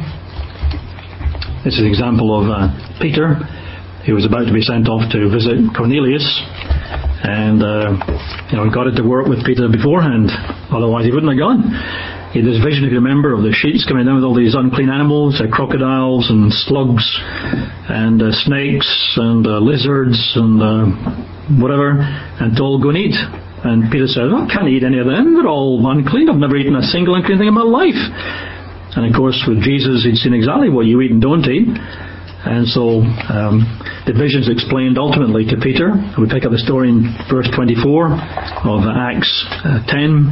this is an example of uh, Peter. He was about to be sent off to visit Cornelius, and uh, you know, he got it to work with Peter beforehand, otherwise he wouldn't have gone. He had this vision, if you remember, of the sheets coming down with all these unclean animals, uh, crocodiles and slugs and uh, snakes and uh, lizards and uh, whatever, and told, go and eat. And Peter said, oh, I can't eat any of them, they're all unclean, I've never eaten a single unclean thing in my life. And of course with Jesus he'd seen exactly what you eat and don't eat. And so um, the vision's explained ultimately to Peter. We pick up the story in verse twenty-four of Acts uh, ten.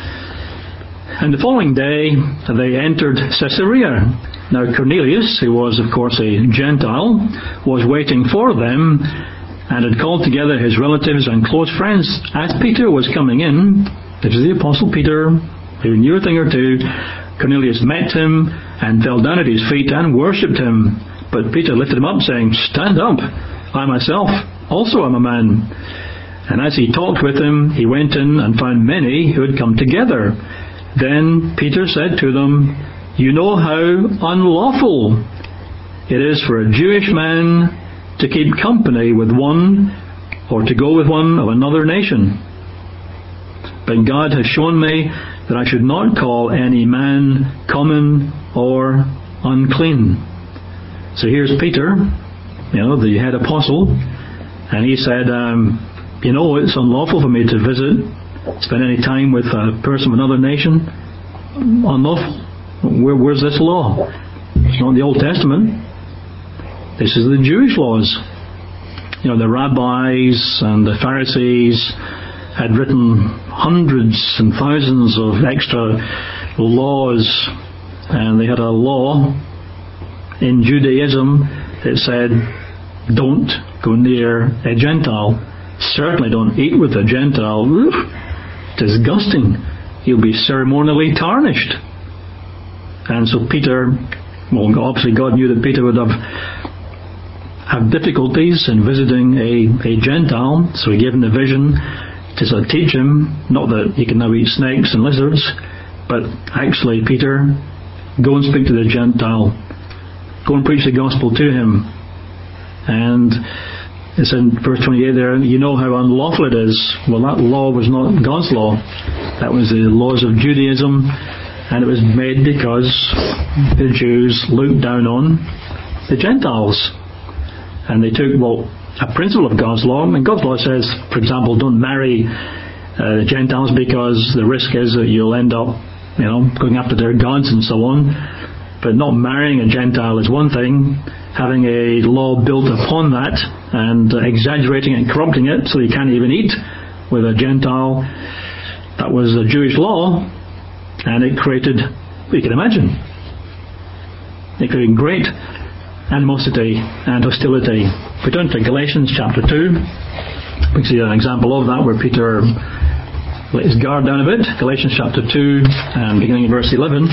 And the following day they entered Caesarea. Now Cornelius, who was of course a Gentile, was waiting for them, and had called together his relatives and close friends. As Peter was coming in, this is the Apostle Peter, who knew a thing or two, Cornelius met him and fell down at his feet and worshipped him. But Peter lifted him up, saying, stand up, I myself also am a man. And as he talked with him, he went in and found many who had come together. Then Peter said to them, you know how unlawful it is for a Jewish man to keep company with one, or to go with one of another nation. But God has shown me that I should not call any man common or unclean. So here's Peter, you know, the head apostle, and he said, um, you know, it's unlawful for me to visit, spend any time with a person of another nation. Unlawful. Where, where's this law? It's not in the Old Testament. This is the Jewish laws. You know, the rabbis and the Pharisees had written hundreds and thousands of extra laws, and they had a law in Judaism that said, don't go near a Gentile. Certainly don't eat with a Gentile. Oof, disgusting. You'll be ceremonially tarnished. And so Peter, well, obviously God knew that Peter would have have difficulties in visiting a, a Gentile, so he gave him the vision to sort of teach him, not that he can now eat snakes and lizards, but actually, Peter, go and speak to the Gentile. Go and preach the gospel to him. And it's in verse twenty-eight there, you know how unlawful it is. Well, that law was not God's law. That was the laws of Judaism, and it was made because the Jews looked down on the Gentiles. And they took, well, a principle of God's law. And God's law says, for example, don't marry uh, Gentiles because the risk is that you'll end up, you know, going after their gods and so on. But not marrying a Gentile is one thing. Having a law built upon that and uh, exaggerating it and corrupting it so you can't even eat with a Gentile, that was a Jewish law, and it created, you can imagine, it created great animosity and hostility. We turn to Galatians chapter two. We see an example of that where Peter let his guard down a bit. Galatians chapter two and beginning in verse eleven.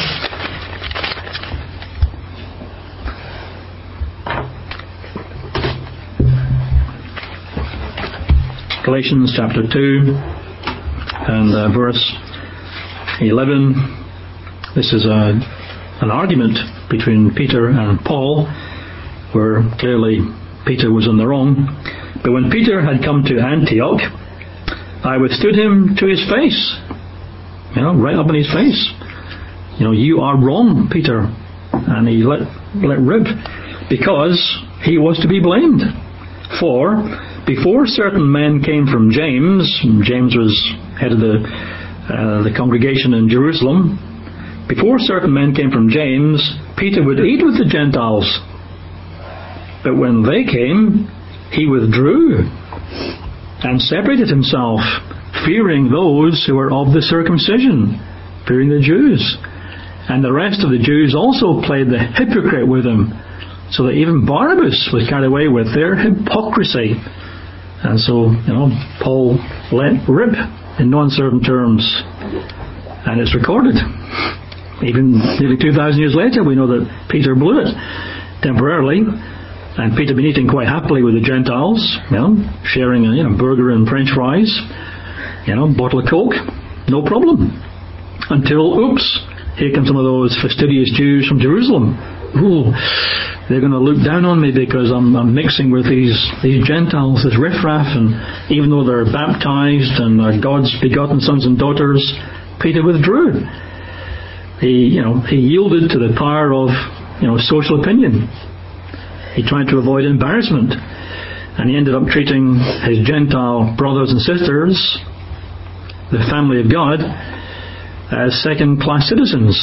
Galatians chapter two and uh, verse eleven. This is a, an argument between Peter and Paul, where clearly Peter was in the wrong. But when Peter had come to Antioch, I withstood him to his face. You know, right up in his face. You know, you are wrong, Peter. And he let, let rip, because he was to be blamed. For before certain men came from James, James was head of the, uh, the congregation in Jerusalem, before certain men came from James, Peter would eat with the Gentiles. But when they came, he withdrew and separated himself, fearing those who were of the circumcision, fearing the Jews. And the rest of the Jews also played the hypocrite with him, so that even Barnabas was carried away with their hypocrisy. And so, you know, Paul let rip in no uncertain terms. And it's recorded. Even nearly two thousand years later, we know that Peter blew it temporarily. And Peter had been eating quite happily with the Gentiles, you know, sharing a you know, burger and French fries, you know, bottle of Coke, no problem. Until, oops, here come some of those fastidious Jews from Jerusalem. Ooh, they're going to look down on me because I'm, I'm mixing with these, these Gentiles, this riffraff, and even though they're baptized and are God's begotten sons and daughters, Peter withdrew. He, you know, he yielded to the power of, you know, social opinion. He tried to avoid embarrassment, and he ended up treating his Gentile brothers and sisters, the family of God, as second-class citizens,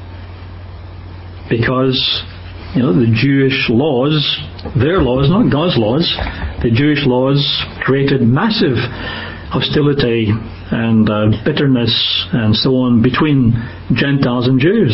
because you know the Jewish laws, their laws, not God's laws, the Jewish laws created massive hostility and uh, bitterness and so on between Gentiles and Jews.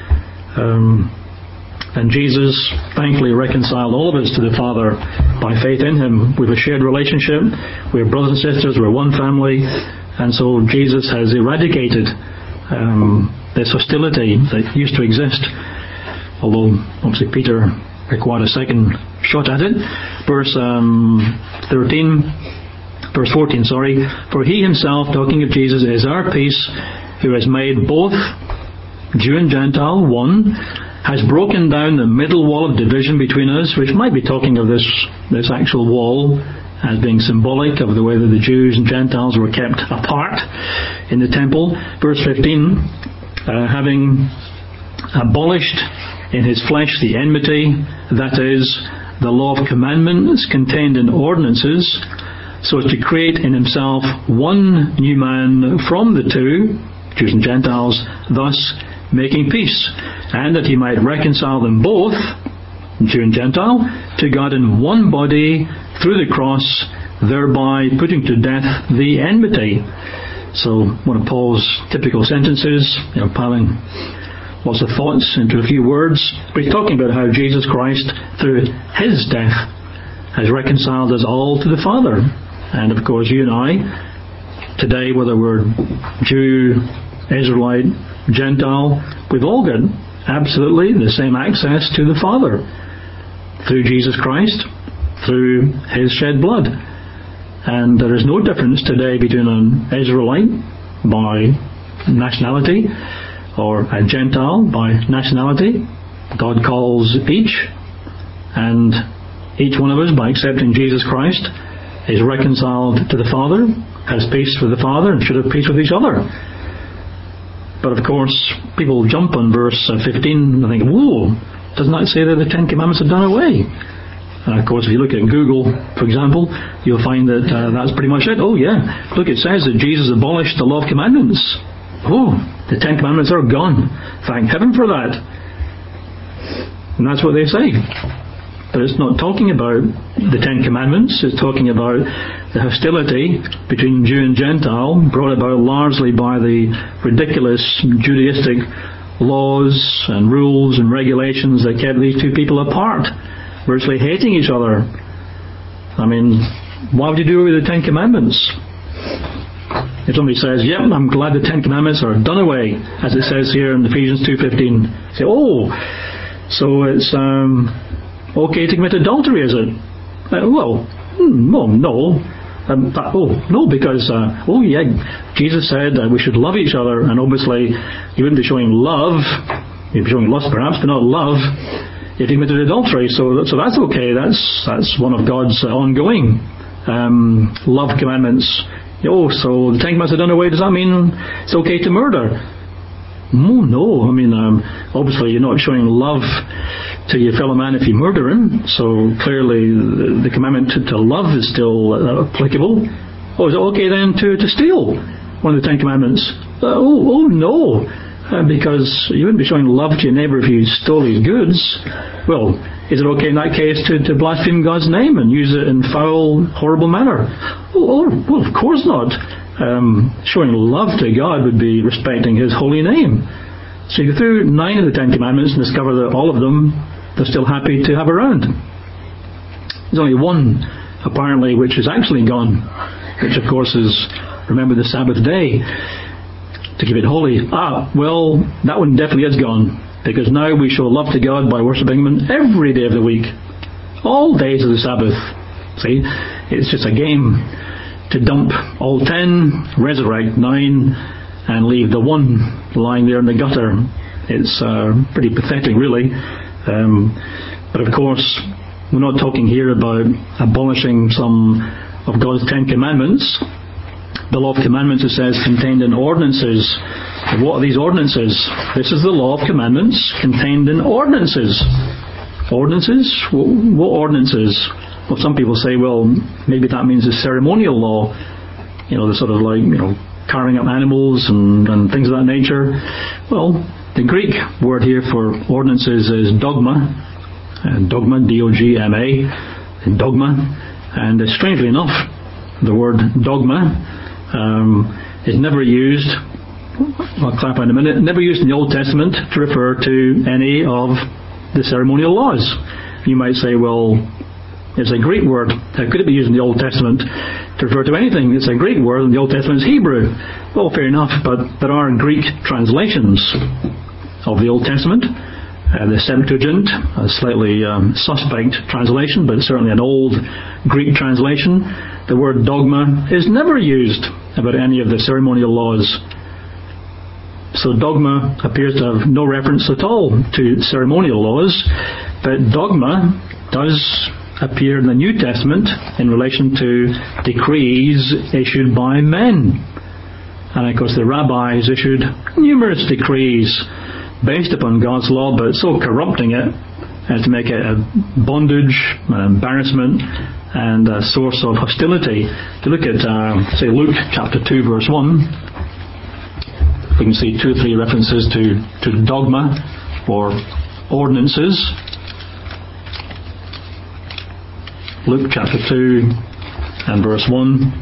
Um, And Jesus thankfully reconciled all of us to the Father by faith in Him. We have a shared relationship. We're brothers and sisters. We're one family. And so Jesus has eradicated um, this hostility that used to exist. Although, obviously, Peter required a second shot at it. Verse um, thirteen, verse fourteen, sorry. For He Himself, talking of Jesus, is our peace, who has made both Jew and Gentile one, has broken down the middle wall of division between us, which might be talking of this, this actual wall as being symbolic of the way that the Jews and Gentiles were kept apart in the temple. Verse fifteen, uh, having abolished in His flesh the enmity, that is, the law of commandments contained in ordinances, so as to create in Himself one new man from the two, Jews and Gentiles, thus making peace, and that He might reconcile them both, Jew and Gentile, to God in one body through the cross, thereby putting to death the enmity. So one of Paul's typical sentences, you know, piling lots of thoughts into a few words, but he's talking about how Jesus Christ, through His death, has reconciled us all to the Father. And of course you and I, today, whether we're Jew, Israelite, Gentile, we've all got absolutely the same access to the Father through Jesus Christ, through His shed blood. And there is no difference today between an Israelite by nationality or a Gentile by nationality. God calls each, and each one of us, by accepting Jesus Christ, is reconciled to the Father, has peace with the Father, and should have peace with each other. But of course, people jump on verse fifteen and think, whoa, doesn't that say that the Ten Commandments are done away? And of course, if you look at Google, for example, you'll find that uh, that's pretty much it. Oh yeah, look, it says that Jesus abolished the law of commandments. Oh, the Ten Commandments are gone. Thank heaven for that. And that's what they say. But it's not talking about the Ten Commandments. It's talking about the hostility between Jew and Gentile, brought about largely by the ridiculous Judaistic laws and rules and regulations that kept these two people apart, virtually hating each other. I mean, why would you do away with the Ten Commandments? If somebody says, yep, I'm glad the Ten Commandments are done away, as it says here in Ephesians two fifteen, say, oh, so it's um, okay to commit adultery, is it? Uh, well, no, no. Um, that, oh, no, because, uh, oh yeah, Jesus said that we should love each other, and obviously you wouldn't be showing love, you'd be showing lust perhaps, but not love, if you committed adultery, so so that's okay, that's that's one of God's uh, ongoing um, love commandments. Oh, so the Ten Commandments are done away, does that mean it's okay to murder? No, no. I mean, um, obviously you're not showing love to your fellow man if you murder him, so clearly the, the commandment to, to love is still uh, applicable. Oh, is it okay then to, to steal? One of the Ten Commandments. Uh, oh, oh, no. Uh, because you wouldn't be showing love to your neighbour if you stole his goods. Well, is it okay in that case to, to blaspheme God's name and use it in foul, horrible manner? Oh, oh well, of course not. Um, showing love to God would be respecting His holy name. So you go through nine of the Ten Commandments and discover that all of them they're still happy to have around. There's only one, apparently, which is actually gone, which of course is remember the Sabbath day to keep it holy. Ah, well, that one definitely is gone. Because now we show love to God by worshipping Him every day of the week. All days of the Sabbath. See? It's just a game to dump all ten, resurrect nine, and leave the one lying there in the gutter. It's uh, pretty pathetic, really. Um, but of course, we're not talking here about abolishing some of God's Ten Commandments. The law of commandments, it says, contained in ordinances. What are these ordinances? This is the law of commandments contained in ordinances. Ordinances? What ordinances? Well, some people say, well, maybe that means the ceremonial law. You know, the sort of like, you know, carving up animals and, and things of that nature. Well, the Greek word here for ordinances is dogma. Uh, dogma, D O G M A. Dogma. And uh, strangely enough, the word dogma um, is never used, I'll clarify in a minute, never used in the Old Testament to refer to any of the ceremonial laws. You might say, well, it's a Greek word. How could it be used in the Old Testament to refer to anything? It's a Greek word, and the Old Testament is Hebrew. Well, fair enough, but there are Greek translations of the Old Testament. Uh, the Septuagint, a slightly um, suspect translation, but certainly an old Greek translation. The word dogma is never used about any of the ceremonial laws. So dogma appears to have no reference at all to ceremonial laws, but dogma does appear in the New Testament in relation to decrees issued by men. And of course the rabbis issued numerous decrees based upon God's law, but so corrupting it as to make it a bondage, an embarrassment, and a source of hostility. To look at, uh, say, Luke chapter two, verse one, we can see two or three references to, to dogma or ordinances. Luke chapter two and verse one.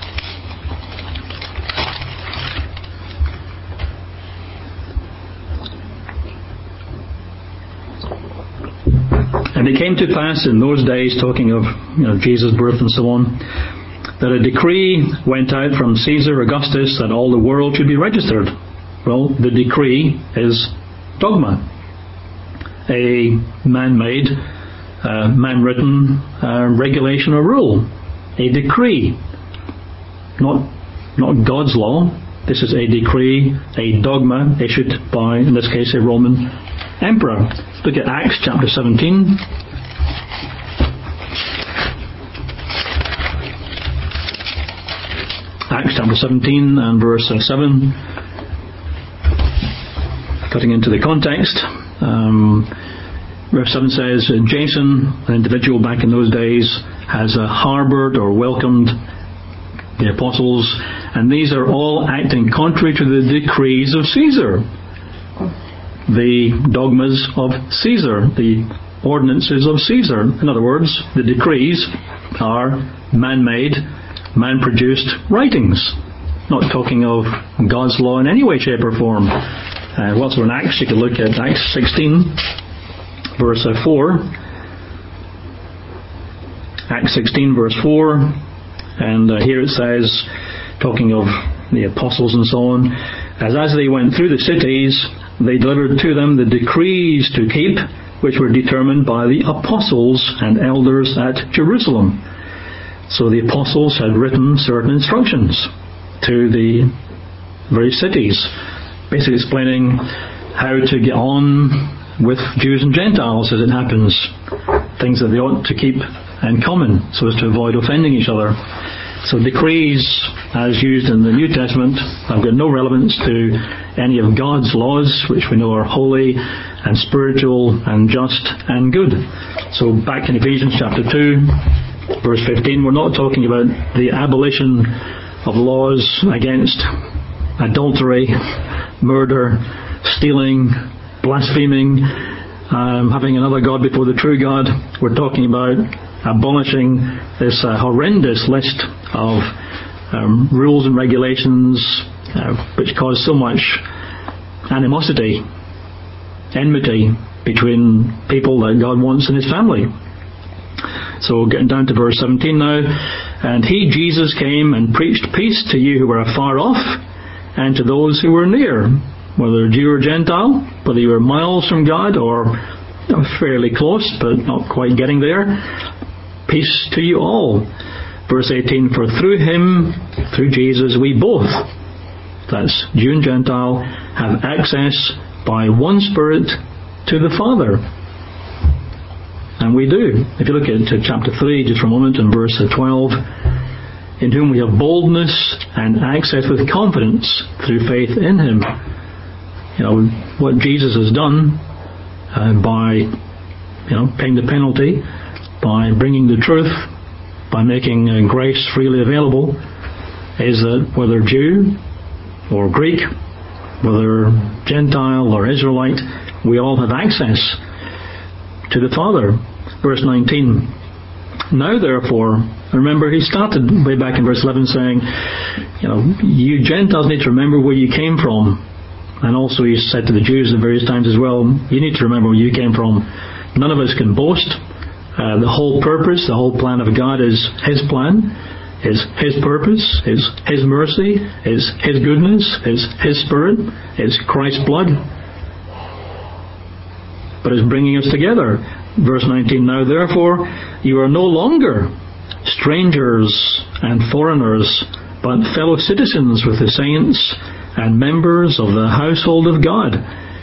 And it came to pass in those days, talking of you know, Jesus' birth and so on, that a decree went out from Caesar Augustus that all the world should be registered. Well, the decree is dogma, a man-made, uh, man-written uh, regulation or rule, a decree, not not God's law. This is a decree, a dogma issued by, in this case, a Roman emperor. Look at Acts chapter seventeen. Acts chapter seventeen and verse seven. Cutting into the context. Um, verse seven says, Jason, an individual back in those days, has uh, harboured or welcomed the apostles, and these are all acting contrary to the decrees of Caesar. The dogmas of Caesar, the ordinances of Caesar. In other words, the decrees are man-made, man-produced writings. Not talking of God's law in any way, shape or form. Uh, also in Acts, you can look at Acts sixteen, verse four. Acts sixteen, verse four. And uh, here it says, talking of the apostles and so on, as as they went through the cities, they delivered to them the decrees to keep, which were determined by the apostles and elders at Jerusalem. So the apostles had written certain instructions to the various cities, basically explaining how to get on with Jews and Gentiles as it happens, things that they ought to keep in common so as to avoid offending each other. So decrees, as used in the New Testament, have got no relevance to any of God's laws, which we know are holy and spiritual and just and good. So back in Ephesians chapter two, verse fifteen, we're not talking about the abolition of laws against adultery, murder, stealing, blaspheming, um, having another God before the true God. We're talking about abolishing this uh, horrendous list of um, rules and regulations uh, which cause so much animosity, enmity between people that God wants in His family. So getting down to verse seventeen now, and He, Jesus, came and preached peace to you who were afar off, and to those who were near, whether Jew or Gentile, whether you were miles from God or fairly close but not quite getting there. Peace to you all. Verse eighteen, for through Him, through Jesus, we both, that's Jew and Gentile, have access by one Spirit to the Father. And we do. If you look at chapter three, just for a moment, in verse twelve, in whom we have boldness and access with confidence through faith in Him. You know, what Jesus has done uh, by, you know, paying the penalty, by bringing the truth, by making uh, grace freely available, is that whether Jew or Greek, whether Gentile or Israelite, we all have access to the Father. Verse nineteen. Now therefore, remember he started way back in verse eleven saying, you know, you Gentiles need to remember where you came from. And also he said to the Jews at various times as well, you need to remember where you came from. None of us can boast. Uh, the whole purpose, the whole plan of God is His plan, is His purpose, is His mercy, is His goodness, is His Spirit, is Christ's blood. But it's bringing us together. Verse nineteen, now therefore you are no longer strangers and foreigners, but fellow citizens with the saints and members of the household of God.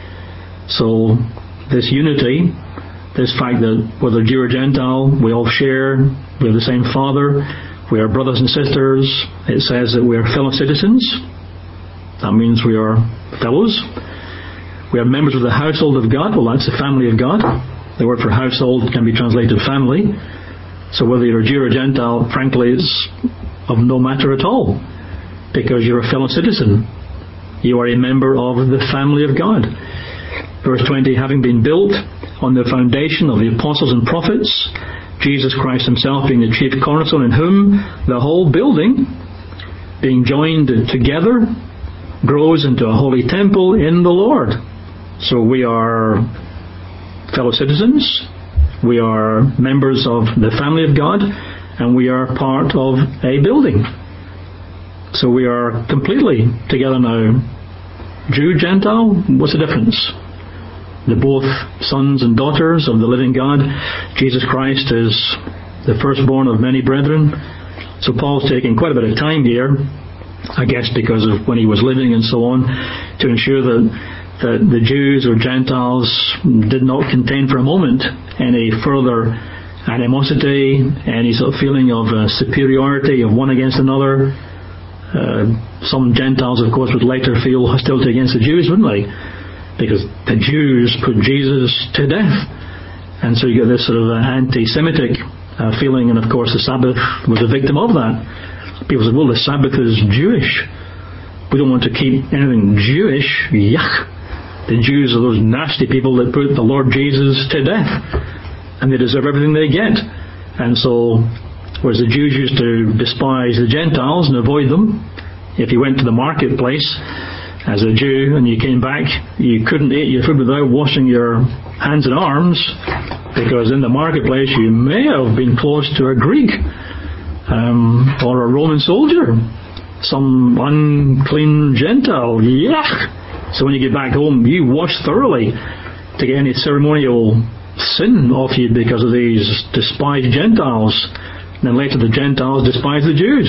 So this unity, this fact that whether Jew or Gentile, we all share, we have the same Father, we are brothers and sisters. It says that we are fellow citizens. That means we are fellows. We are members of the household of God. Well, that's the family of God. The word for household can be translated family. So whether you're a Jew or Gentile, frankly, it's of no matter at all, because you're a fellow citizen. You are a member of the family of God. Verse twenty, having been built on the foundation of the apostles and prophets, Jesus Christ Himself being the chief cornerstone, in whom the whole building, being joined together, grows into a holy temple in the Lord. So we are fellow citizens, we are members of the family of God, and we are part of a building. So we are completely together now. Jew, Gentile, what's the difference? They're both sons and daughters of the living God. Jesus Christ is the firstborn of many brethren. So Paul's taking quite a bit of time here, I guess because of when he was living and so on, to ensure that, that the Jews or Gentiles did not contain for a moment any further animosity, any sort of feeling of uh, superiority of one against another. Uh, some Gentiles, of course, would later feel hostility against the Jews, wouldn't they? Because the Jews put Jesus to death. And so you get this sort of uh, anti-Semitic uh, feeling, and of course the Sabbath was a victim of that. People said, well, the Sabbath is Jewish. We don't want to keep anything Jewish. Yuck. The Jews are those nasty people that put the Lord Jesus to death, and they deserve everything they get. And so, whereas the Jews used to despise the Gentiles and avoid them, if you went to the marketplace as a Jew and you came back, you couldn't eat your food without washing your hands and arms, because in the marketplace you may have been close to a Greek. um, or a Roman soldier, some unclean Gentile. Yuck! So when you get back home, you wash thoroughly to get any ceremonial sin off you because of these despised Gentiles. And then later the Gentiles despise the Jews.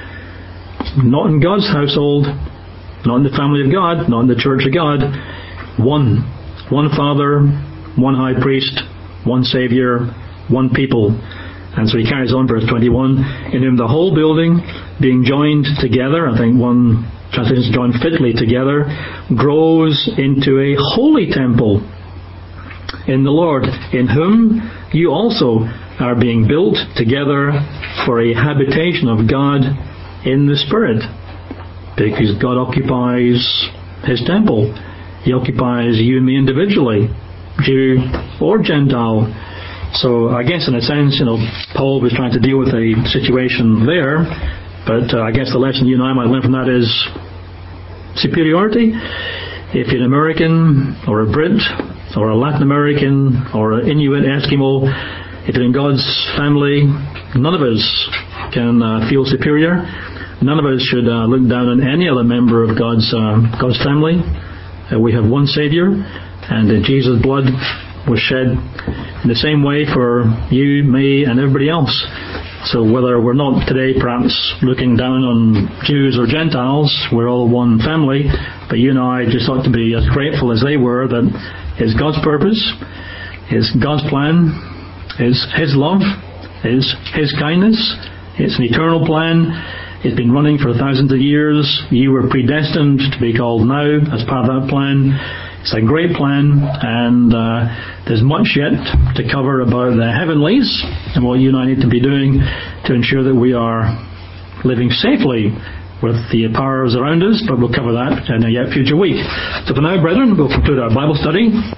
Not in God's household, not in the family of God, not in the church of God. One. One Father, one High Priest, one Saviour, one people. And so he carries on, verse twenty-one, in whom the whole building, being joined together, I think one translation is joined fitly together, grows into a holy temple in the Lord, in whom you also are being built together for a habitation of God in the Spirit. Because God occupies His temple. He occupies you and me individually, Jew or Gentile. So I guess in a sense, you know, Paul was trying to deal with a situation there, but uh, I guess the lesson you and I might learn from that is superiority. If you're an American or a Brit or a Latin American or an Inuit Eskimo, if you're in God's family, none of us can uh, feel superior. None of us should uh, look down on any other member of God's uh, God's family. Uh, we have one Saviour, and uh, Jesus' blood was shed in the same way for you, me, and everybody else. So whether we're not today perhaps looking down on Jews or Gentiles, we're all one family, but you and I just ought to be as grateful as they were that it's God's purpose, it's God's plan, it's His love, it's His kindness, it's an eternal plan. It's been running for thousands of years. You were predestined to be called now as part of that plan. It's a great plan, and uh, there's much yet to cover about the heavenlies and what you and I need to be doing to ensure that we are living safely with the powers around us, but we'll cover that in a yet future week. So for now, brethren, we'll conclude our Bible study.